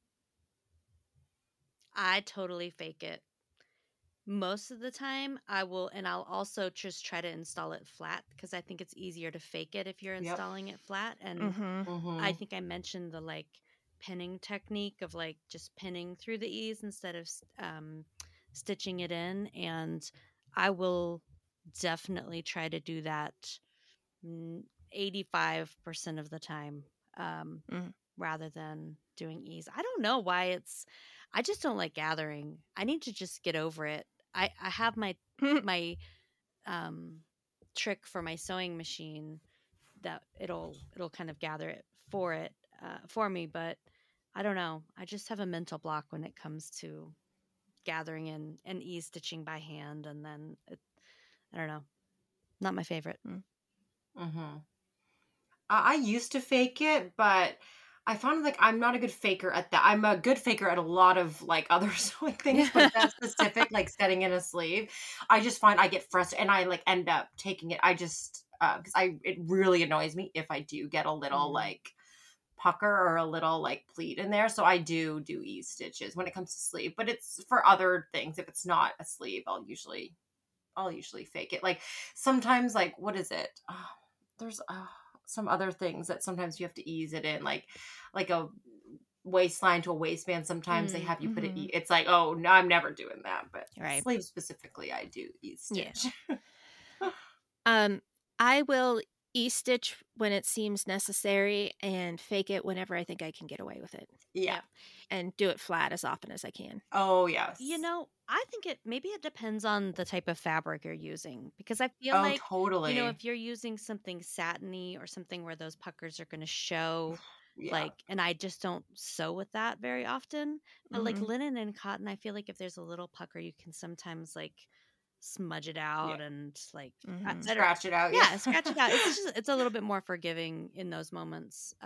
I totally fake it. Most of the time I'll also just try to install it flat because I think it's easier to fake it if you're installing it flat. And I think I mentioned the like pinning technique of like just pinning through the ease instead of stitching it in. And I will definitely try to do that 85% of the time rather than doing ease. I don't know why I just don't like gathering. I need to just get over it. I have my trick for my sewing machine that it'll kind of gather it for me, but I don't know. I just have a mental block when it comes to gathering and ease stitching by hand, and then I don't know. Not my favorite. I used to fake it, but I found like I'm not a good faker at that. I'm a good faker at a lot of like other sewing things, but that specific like setting in a sleeve, I just find I get frustrated and I like end up taking it. I just because it really annoys me if I do get a little like pucker or a little like pleat in there. So I do ease stitches when it comes to sleeve, but it's for other things. If it's not a sleeve, I'll usually fake it. Like sometimes like what is it? There's some other things that sometimes you have to ease it in, like a waistline to a waistband. Sometimes they have you put it. It's like, oh no, I'm never doing that. But sleeve specifically, I do ease stitch. Yeah. I will e-stitch when it seems necessary and fake it whenever I think I can get away with it. Yeah. And do it flat as often as I can. Oh, yes. I think it depends on the type of fabric you're using, because I feel like, totally. if you're using something satiny or something where those puckers are going to show, and I just don't sew with that very often, but like linen and cotton, I feel like if there's a little pucker, you can sometimes like smudge it out and like scratch it out. Yeah, scratch it out. It's a little bit more forgiving in those moments.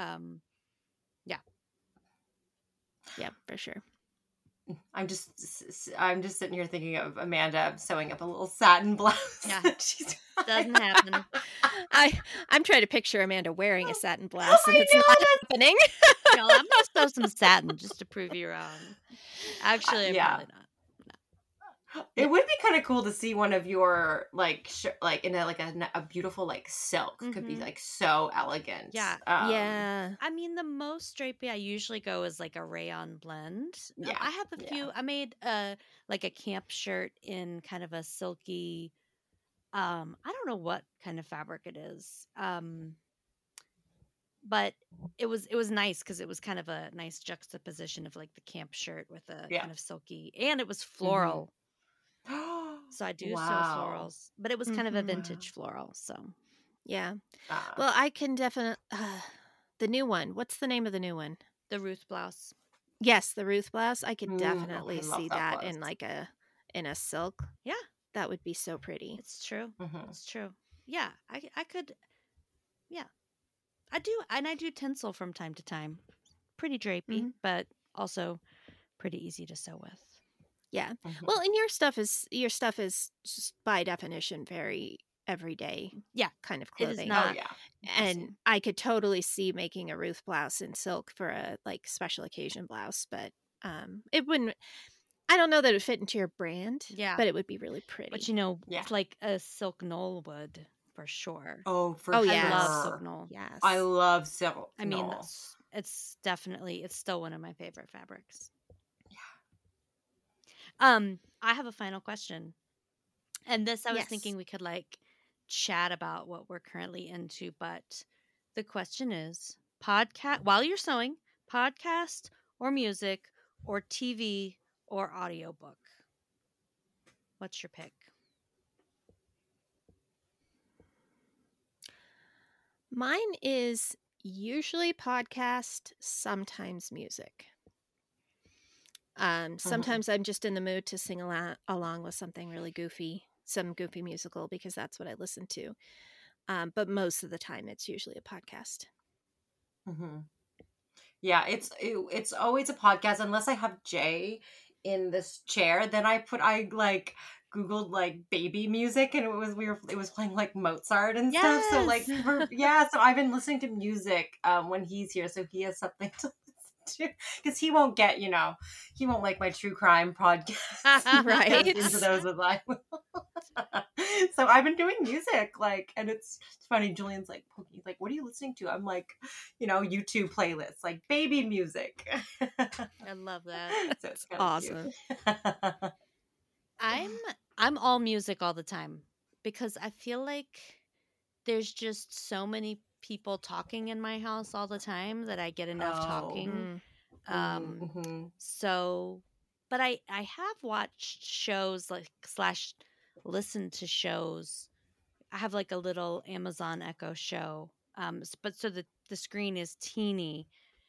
Yeah, for sure. I'm just sitting here thinking of Amanda sewing up a little satin blouse. Yeah, doesn't happen. I'm trying to picture Amanda wearing a satin blouse, and it's not happening. I'm gonna sew some satin just to prove you wrong. Actually, I'm probably not. It would be kind of cool to see one of your like in a beautiful like silk could be like so elegant. Yeah. Yeah. I mean, the most drapey I usually go is like a rayon blend. Yeah. I have a few. I made like a camp shirt in kind of a silky. I don't know what kind of fabric it is. but it was nice because it was kind of a nice juxtaposition of like the camp shirt with a Yeah. kind of silky, and it was Mhm. floral. So I do sew Wow. florals, but it was kind of a Mhm. vintage floral. So Yeah. Ah. Well, I can definitely the new one. What's the name of the new one? the Ruth blouse. Yes, the Ruth blouse. I could Oh, definitely I love see that that in blouse. like in a silk. Yeah, That would be so pretty. it's true. Mhm. It's true. Yeah, I could. Yeah, I do, and I do tinsel from time to time. Pretty drapey, Mhm. but also pretty easy to sew with. Yeah. Mhm. Well, and your stuff is just by definition very everyday Yeah, kind of it is clothing. Oh not. yeah. And I could totally see making a Ruth blouse in silk for a like special occasion blouse, but it wouldn't. I don't know that it would fit into your brand. Yeah. But it would be really pretty. But you know, Yeah. like a silk knoll would for sure. Oh, for Oh, sure. yes. I love silk knoll. Yes. I love silk. I mean, knoll. it's definitely, it's still one of my favorite fabrics. Yeah. I have a final question. And this, I was Yes. thinking we could like chat about what we're currently into, but the question is podcast while you're sewing, podcast or music or TV or audiobook. What's your pick? Mine is usually podcast, sometimes music. Sometimes I'm just in the mood to sing along with something really goofy, some goofy musical, because that's what I listen to. But most of the time, it's usually a podcast. Mhm. Yeah, it's always a podcast unless I have Jay in this chair. Then I like Googled like baby music, and it was playing like Mozart and stuff. So like Yes. so I've been listening to music when he's here, so he has something to listen to because he won't get he won't like my true crime podcast. Right. Into those as I will. So I've been doing music and it's funny. Julian's like poking. He's like, "What are you listening to?" I'm like, YouTube playlists, like baby music. I love that. So it's kind of Awesome. cute. I'm all music all the time because I feel like there's just so many people talking in my house all the time that I get enough talking. Mm. So, but I have watched shows like / listened to shows. I have like a little Amazon Echo show. But so the screen is teeny.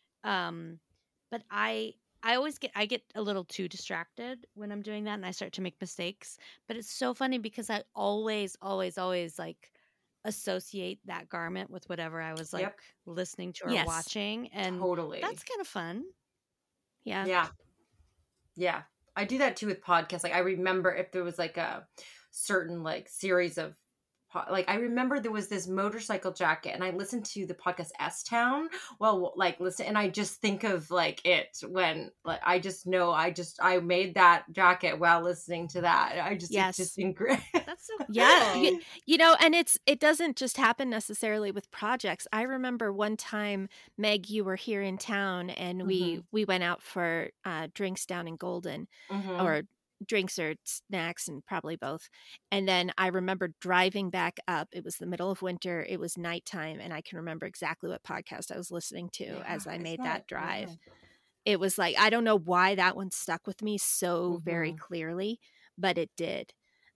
But I always get a little too distracted when I'm doing that, and I start to make mistakes. But it's so funny because I always like associate that garment with whatever I was like Yep. listening to or Yes. watching, and Totally. that's kind of fun. Yeah. Yeah. I do that too with podcasts. Like I remember if there was like a certain like series of like I remember there was this motorcycle jacket, and I listened to the podcast S Town. Well, like listen, and I just think of like it when like I just know I made that jacket while listening to that. I just Yes. it's just been great. That's so cool. Yeah, and it doesn't just happen necessarily with projects. I remember one time, Meg, you were here in town, and we went out for drinks down in Golden, Mhm. or drinks or snacks, and probably both. And then I remember driving back up. It was the middle of winter. It was nighttime, and I can remember exactly what podcast I was listening to as I isn't made that- that drive. yeah. It was like, I don't know why that one stuck with me so very Mhm. clearly, but it did.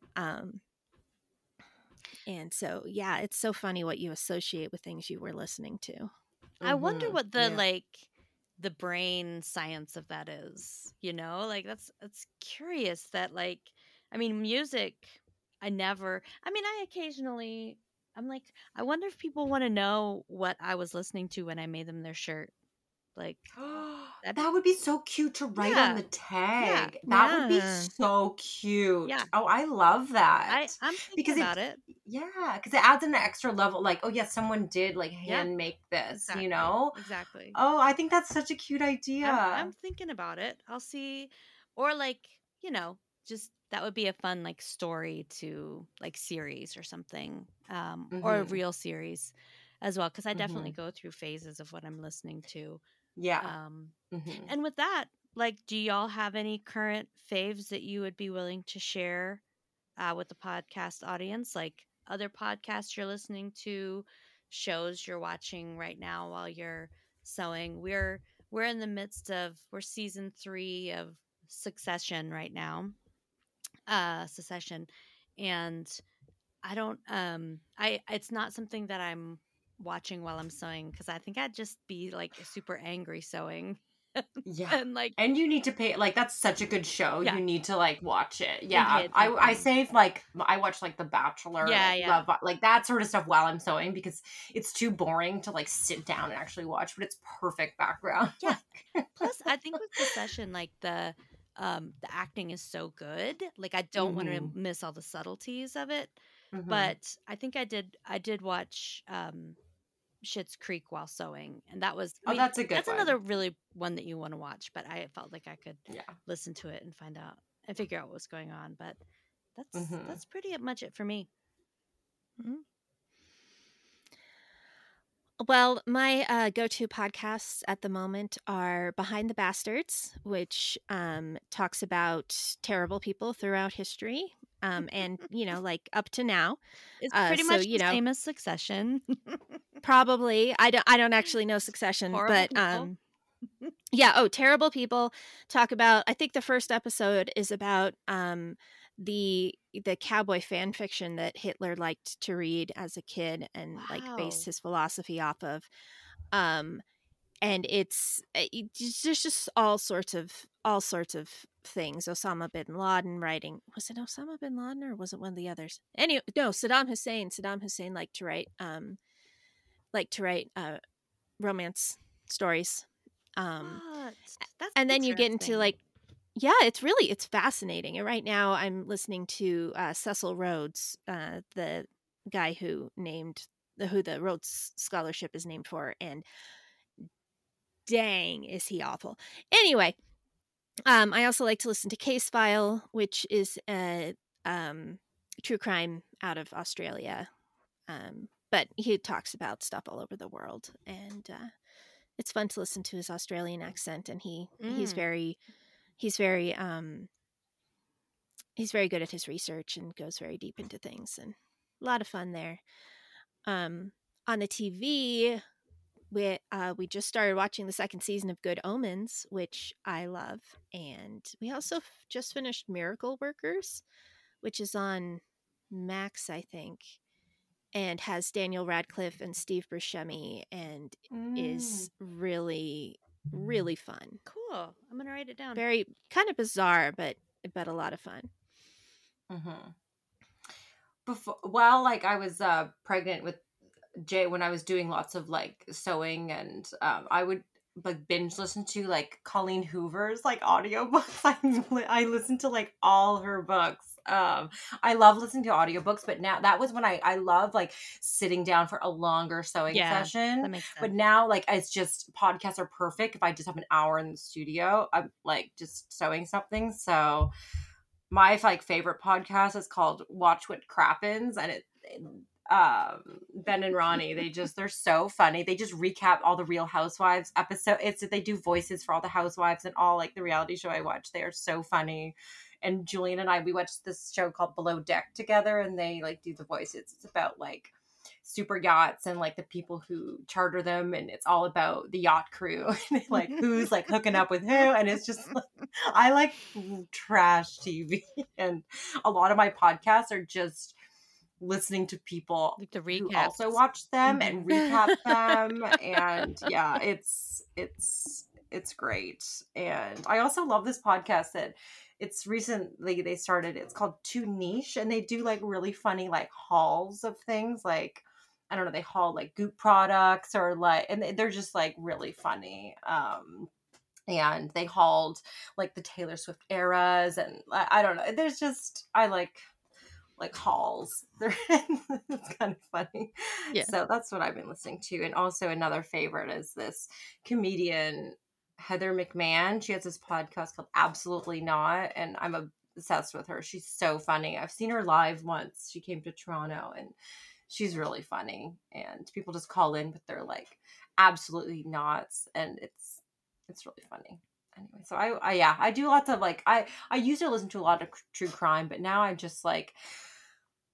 And so, yeah, it's so funny what you associate with things you were listening to. I wonder Mhm. what the Yeah. like the brain science of that is, like that's curious that like I mean music I occasionally I'm like I wonder if people want to know what I was listening to when I made them their shirt. Like That would be so cute to write on the tag. That would be Yeah. so cute. Yeah. Oh, I love that. I'm thinking Because about it. Yeah, because it adds an extra level. Like, oh yeah, someone did like Yeah. hand make this. Exactly. Exactly. Oh, I think that's such a cute idea. I'm thinking about it. I'll see, or like just that would be a fun like story to like series or something, or a Mhm. real series as well. Because I definitely go through phases of what I'm listening to. Yeah. Mhm. And with that, like, do y'all have any current faves that you would be willing to share with the podcast audience? Like other podcasts you're listening to, shows you're watching right now while you're sewing. We're in the midst of we're season 3 of Succession right now. Succession, and I don't I it's not something that I'm watching while I'm sewing because I think I'd just be like super angry sewing. Yeah. And like And you need to pay, like, that's such a good show. Yeah. You need to, like, watch it. pay Yeah. I attention. save, like, I watch, like, The Bachelor, Yeah, like, yeah. Love, like, that sort of stuff while I'm sewing because it's too boring to, like, sit down and actually watch, but it's perfect background. Yeah. Plus, I think with Succession, like the acting is so good. Like I don't want to miss all the subtleties of it. Mhm. But I think I did watch Schitt's Creek while sewing, and that was I Oh, mean, that's a good that's one. another really one that you want to watch. But I felt like I could Yeah. listen to it and find out and figure out what was going on. But that's Mhm. that's pretty much it for me. Mhm. Well, my go-to podcasts at the moment are Behind the Bastards, which talks about terrible people throughout history, and like up to now. It's pretty So much the same as Succession. probably I don't actually know Succession, Horrible but people. yeah. Oh, terrible people talk about. I think the first episode is about the cowboy fan fiction that Hitler liked to read as a kid and like based Wow. his philosophy off of. And there's just all sorts of things. Osama bin Laden writing. Was it Osama bin Laden or was it one of the others? Anyway, no, Saddam Hussein. Saddam Hussein liked to write romance stories. What? That's And then you get into interesting. like, yeah, it's fascinating. And right now I'm listening to Cecil Rhodes, the guy who the Rhodes Scholarship is named for, and dang, is he awful. Anyway, I also like to listen to Case File, which is a true crime out of Australia. But he talks about stuff all over the world, and it's fun to listen to his Australian accent, and he's very good at his research and goes very deep into things, and a lot of fun there. On the TV, we just started watching the second season of Good Omens, which I love, and we also just finished Miracle Workers, which is on Max, I think, and has Daniel Radcliffe and Steve Buscemi, and is really, really fun. Cool. I'm gonna write it down. Very kind of bizarre, but a lot of fun. While like I was pregnant with Jay, when I was doing lots of like sewing, and I would like binge listen to like Colleen Hoover's like audiobooks. I listened to like all her books. I love listening to audiobooks, but now that was when I love like sitting down for a longer sewing session. That makes sense. But now like it's just podcasts are perfect if I just have an hour in the studio. I'm like just sewing something. So my like favorite podcast is called Watch What Crappens, and Ben and Ronnie, they're so funny. They just recap all the Real Housewives episodes. They do voices for all the housewives and all like the reality show I watch. They are so funny. And Julian and we watched this show called Below Deck together, and they like do the voices. It's about like super yachts and like the people who charter them, and it's all about the yacht crew and like who's like hooking up with who, and it's just like, I like trash TV, and a lot of my podcasts are just listening to people Like the who recaps. also watch them and recap them, and yeah, it's great. And I also love this podcast that it's recently they started. It's called Too Niche, and they do like really funny like hauls of things. Like I don't know, they haul like Goop products or like, and they're just like really funny. And they hauled like the Taylor Swift eras, and I don't know. There's just I like hauls. It's kind of funny. Yeah. So that's what I've been listening to. And also another favorite is this comedian Heather McMahon. She has this podcast called Absolutely Not, and I'm obsessed with her. She's so funny. I've seen her live once. She came to Toronto, and she's really funny. And people just call in with their like absolutely nots, and it's really funny. Anyway, so I do lots of like I used to listen to a lot of true crime, but now I'm just like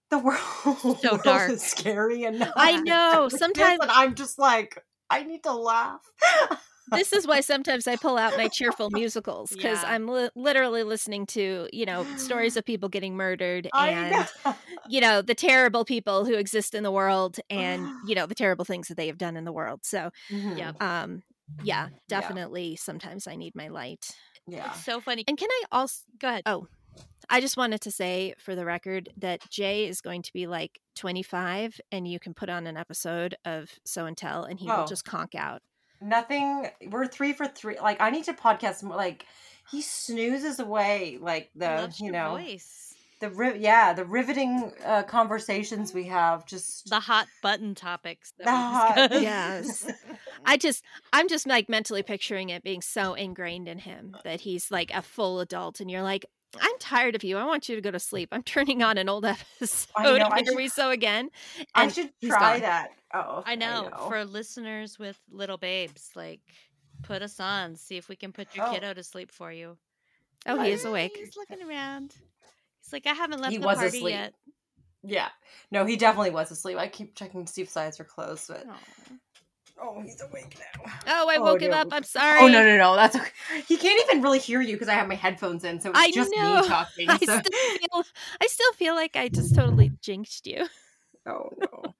the world, So dark. is scary enough. I know. Sometimes and I'm just like, I need to laugh. this is why sometimes I pull out my cheerful musicals, because Yeah. I'm literally listening to, stories of people getting murdered I and, know. the terrible people who exist in the world and, the terrible things that they have done in the world. So, Mhm. Yep. yeah, definitely. Sometimes I need my light. Yeah. It's so funny. And can I also Go ahead. Oh, I just wanted to say for the record that Jay is going to be like 25 and you can put on an episode of So and Tell and he will Oh. just conk out. Nothing. We're 3 for 3. Like, I need to podcast more. Like, he snoozes away. Like Loves your voice. the riveting conversations we have. Just The hot button topics that The we hot- discuss. Yes. I'm just like mentally picturing it being so ingrained in him that he's like a full adult and you're like, I'm tired of you. I want you to go to sleep. I'm turning on an old episode of Here We So Again. I And should he's try gone. that. Oh, I know. For listeners with little babes, like, put us on. See if we can put your Oh. kiddo to sleep for you. Oh, he is awake. He's looking around. He's like, I haven't left He the was party asleep. yet. Yeah. No, he definitely was asleep. I keep checking to see if his eyes are closed, but Aw. he's awake now. Oh, I woke him no. up. I'm sorry. Oh no, that's okay. He can't even really hear you because I have my headphones in, so it's I just know. me talking. I So. still feel like I just totally jinxed you. Oh no.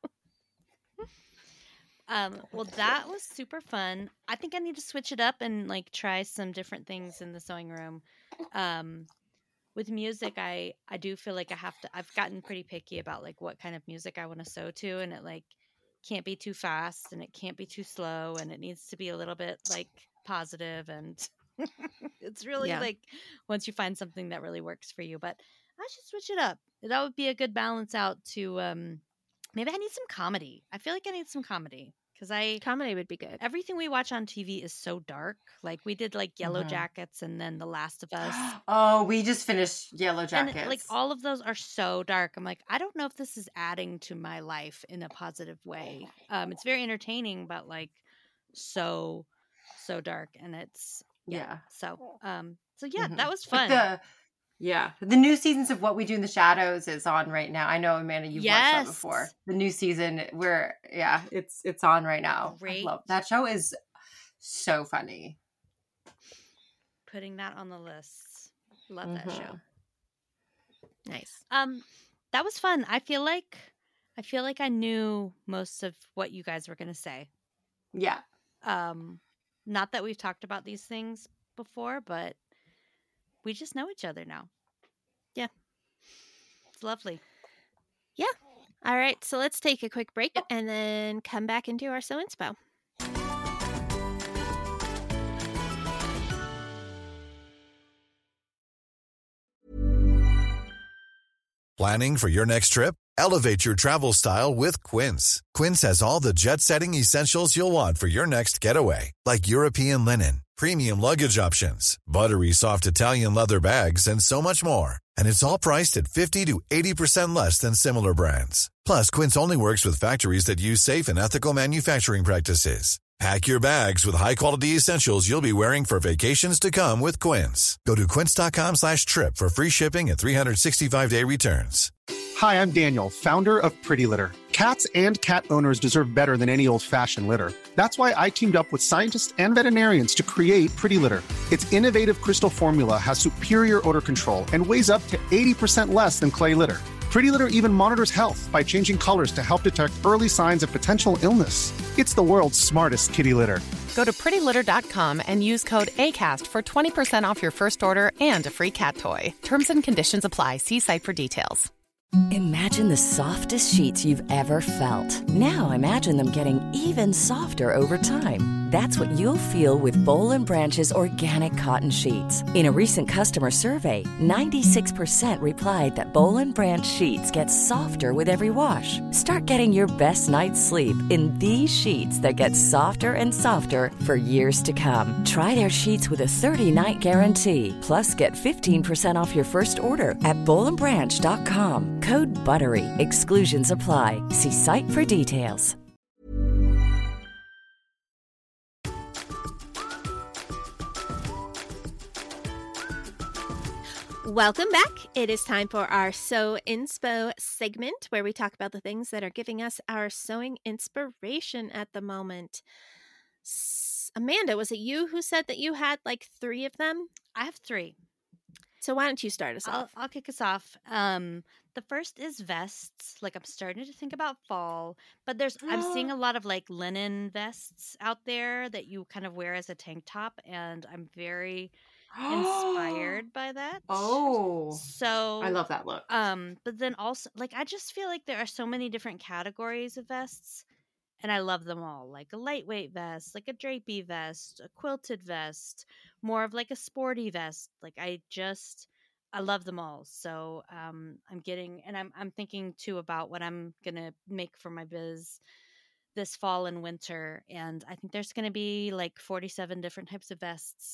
Well, that was super fun. I think I need to switch it up and like try some different things in the sewing room. With music, I do feel like I've gotten pretty picky about like what kind of music I want to sew to, and it like can't be too fast and it can't be too slow, and it needs to be a little bit like positive, and it's really like once you find something that really works for you. But I should switch it up. That would be a good balance out to maybe I need some comedy. I feel like I need some comedy. Because Comedy would be good. everything we watch on TV is so dark. Like we did like Yellow Jackets and then The Last of Us. Oh, we just finished Yellow Jackets. And like all of those are so dark. I'm like, I don't know if this is adding to my life in a positive way. It's very entertaining, but like so dark, and it's So yeah, that was fun. The new seasons of What We Do in the Shadows is on right now. I know, Amanda, you've watched that before. The new season where it's on right now. Great. I love that show. Is so funny. Putting that on the list. Love that show. Nice. That was fun. I feel like I knew most of what you guys were going to say. Yeah. Not that we've talked about these things before, but we just know each other now. Yeah. It's lovely. Yeah. All right. So let's take a quick break and then come back and do our Sew Inspo. Planning for your next trip? Elevate your travel style with Quince. Quince has all the jet-setting essentials you'll want for your next getaway, like European linen, premium luggage options, buttery soft Italian leather bags, and so much more. And it's all priced at 50 to 80% less than similar brands. Plus, Quince only works with factories that use safe and ethical manufacturing practices. Pack your bags with high-quality essentials you'll be wearing for vacations to come with Quince. Go to quince.com/trip for free shipping and 365-day returns. Hi, I'm Daniel, founder of Pretty Litter. Cats and cat owners deserve better than any old-fashioned litter. That's why I teamed up with scientists and veterinarians to create Pretty Litter. Its innovative crystal formula has superior odor control and weighs up to 80% less than clay litter. Pretty Litter even monitors health by changing colors to help detect early signs of potential illness. It's the world's smartest kitty litter. Go to prettylitter.com and use code ACAST for 20% off your first order and a free cat toy. Terms and conditions apply. See site for details. Imagine the softest sheets you've ever felt. Now imagine them getting even softer over time. That's what you'll feel with Boll & Branch's organic cotton sheets. In a recent customer survey, 96% replied that Boll & Branch sheets get softer with every wash. Start getting your best night's sleep in these sheets that get softer and softer for years to come. Try their sheets with a 30-night guarantee. Plus, get 15% off your first order at bollandbranch.com. Code BUTTERY. Exclusions apply. See site for details. Welcome back. It is time for our Sew Inspo segment where we talk about the things that are giving us our sewing inspiration at the moment. Amanda, was it you who said that you had like 3 of them? I have 3. So why don't you start us off? I'll kick us off. The first is vests. Like, I'm starting to think about fall, but I'm seeing a lot of like linen vests out there that you kind of wear as a tank top, and I'm very inspired by that. So I love that look. But then also, like, I just feel like there are so many different categories of vests, and I love them all. Like a lightweight vest, like a drapey vest, a quilted vest, more of like a sporty vest. Like, I love them all. So I'm thinking too about what I'm gonna make for my biz this fall and winter, and I think there's gonna be like 47 different types of vests.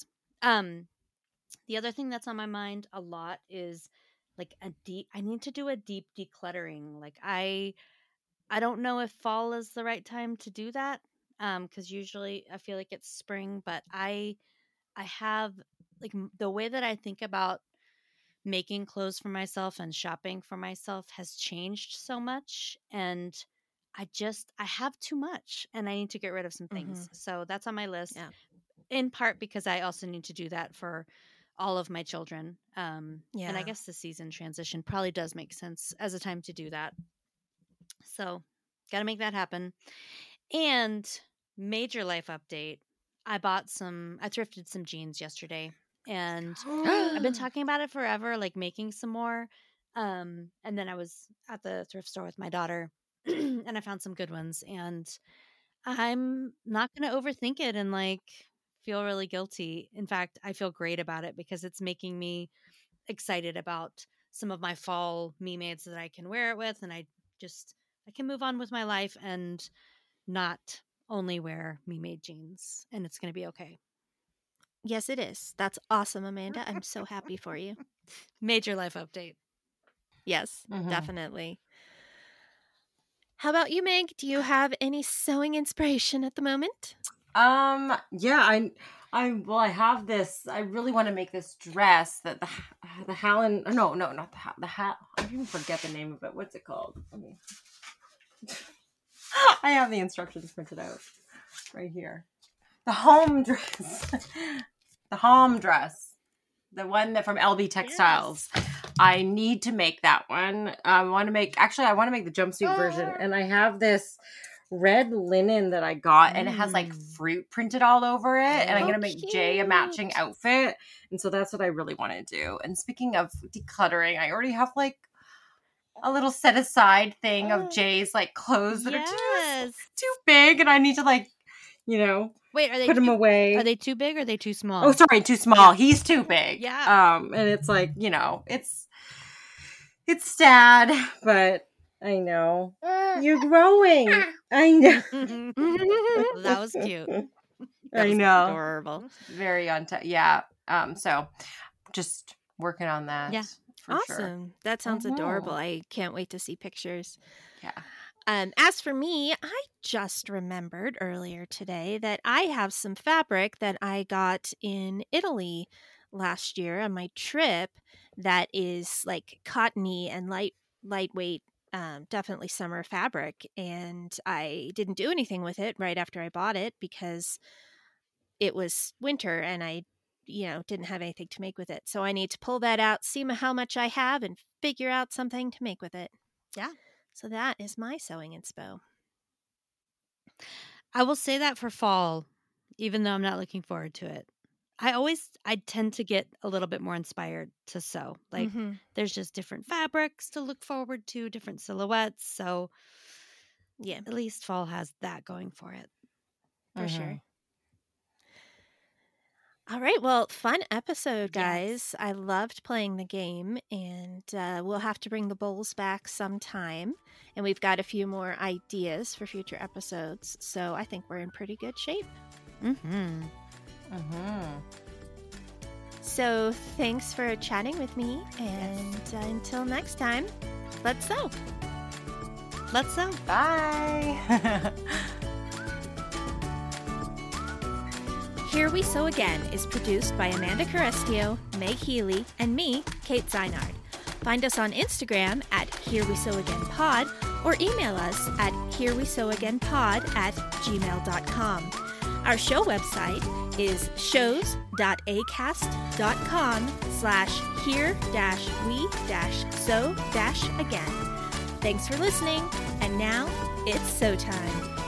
The other thing that's on my mind a lot is like I need to do a deep decluttering. Like, I don't know if fall is the right time to do that, because usually I feel like it's spring, but I have like the way that I think about making clothes for myself and shopping for myself has changed so much, and I have too much and I need to get rid of some things. So that's on my list, in part because I also need to do that for all of my children. And I guess the season transition probably does make sense as a time to do that. So got to make that happen. And major life update. I thrifted some jeans yesterday, and I've been talking about it forever, like making some more. And then I was at the thrift store with my daughter and I found some good ones, and I'm not going to overthink it and like feel really guilty. In fact, I feel great about it because it's making me excited about some of my fall me-mades that I can wear it with, and I can move on with my life and not only wear me-made jeans, and it's going to be okay. Yes, it is. That's awesome, Amanda. I'm so happy for you. Major life update. Yes, definitely. How about you, Meg? Do you have any sewing inspiration at the moment? Yeah, I have this. I really want to make this dress that the Hallen. No, not the I even forget the name of it. What's it called? I have the instructions printed out right here. The home dress. The home dress. The one that from LB Textiles. Yes. I need to make that one. I want to make the jumpsuit version, and I have this red linen that I got, and it has like fruit printed all over it, and I'm gonna make Jay a matching outfit, and so that's what I really want to do. And speaking of decluttering, I already have like a little set aside thing of Jay's like clothes that are too big, and I need to like, wait, are they put them away. Are they too big or are they too small? Oh, sorry, too small. Yeah. He's too big. Yeah. And it's like, it's sad, but I know you're growing. I know. That was cute. I know. Adorable. Very on time. Yeah. So just working on that. Yeah. Awesome. Sure. That sounds adorable. I can't wait to see pictures. Yeah. As for me, I just remembered earlier today that I have some fabric that I got in Italy last year on my trip that is like cottony and lightweight, definitely summer fabric. And I didn't do anything with it right after I bought it because it was winter and I didn't have anything to make with it. So I need to pull that out, see how much I have, and figure out something to make with it. Yeah. So that is my sewing inspo. I will say that for fall, even though I'm not looking forward to it. I tend to get a little bit more inspired to sew. Like there's just different fabrics to look forward to, different silhouettes. So yeah, at least fall has that going for it. For sure. All right. Well, fun episode, guys. Yes. I loved playing the game, and we'll have to bring the bowls back sometime. And we've got a few more ideas for future episodes. So I think we're in pretty good shape. So thanks for chatting with me. And until next time, let's sew. Let's sew. Bye. Here We Sew Again is produced by Amanda Carestio, Meg Healy, and me, Kate Zeinard. Find us on Instagram at Here We Sew Again Pod, or email us at herewesewagainpod@gmail.com. Our show website is shows.acast.com/here-we-sew-again. Thanks for listening, and now it's sew time.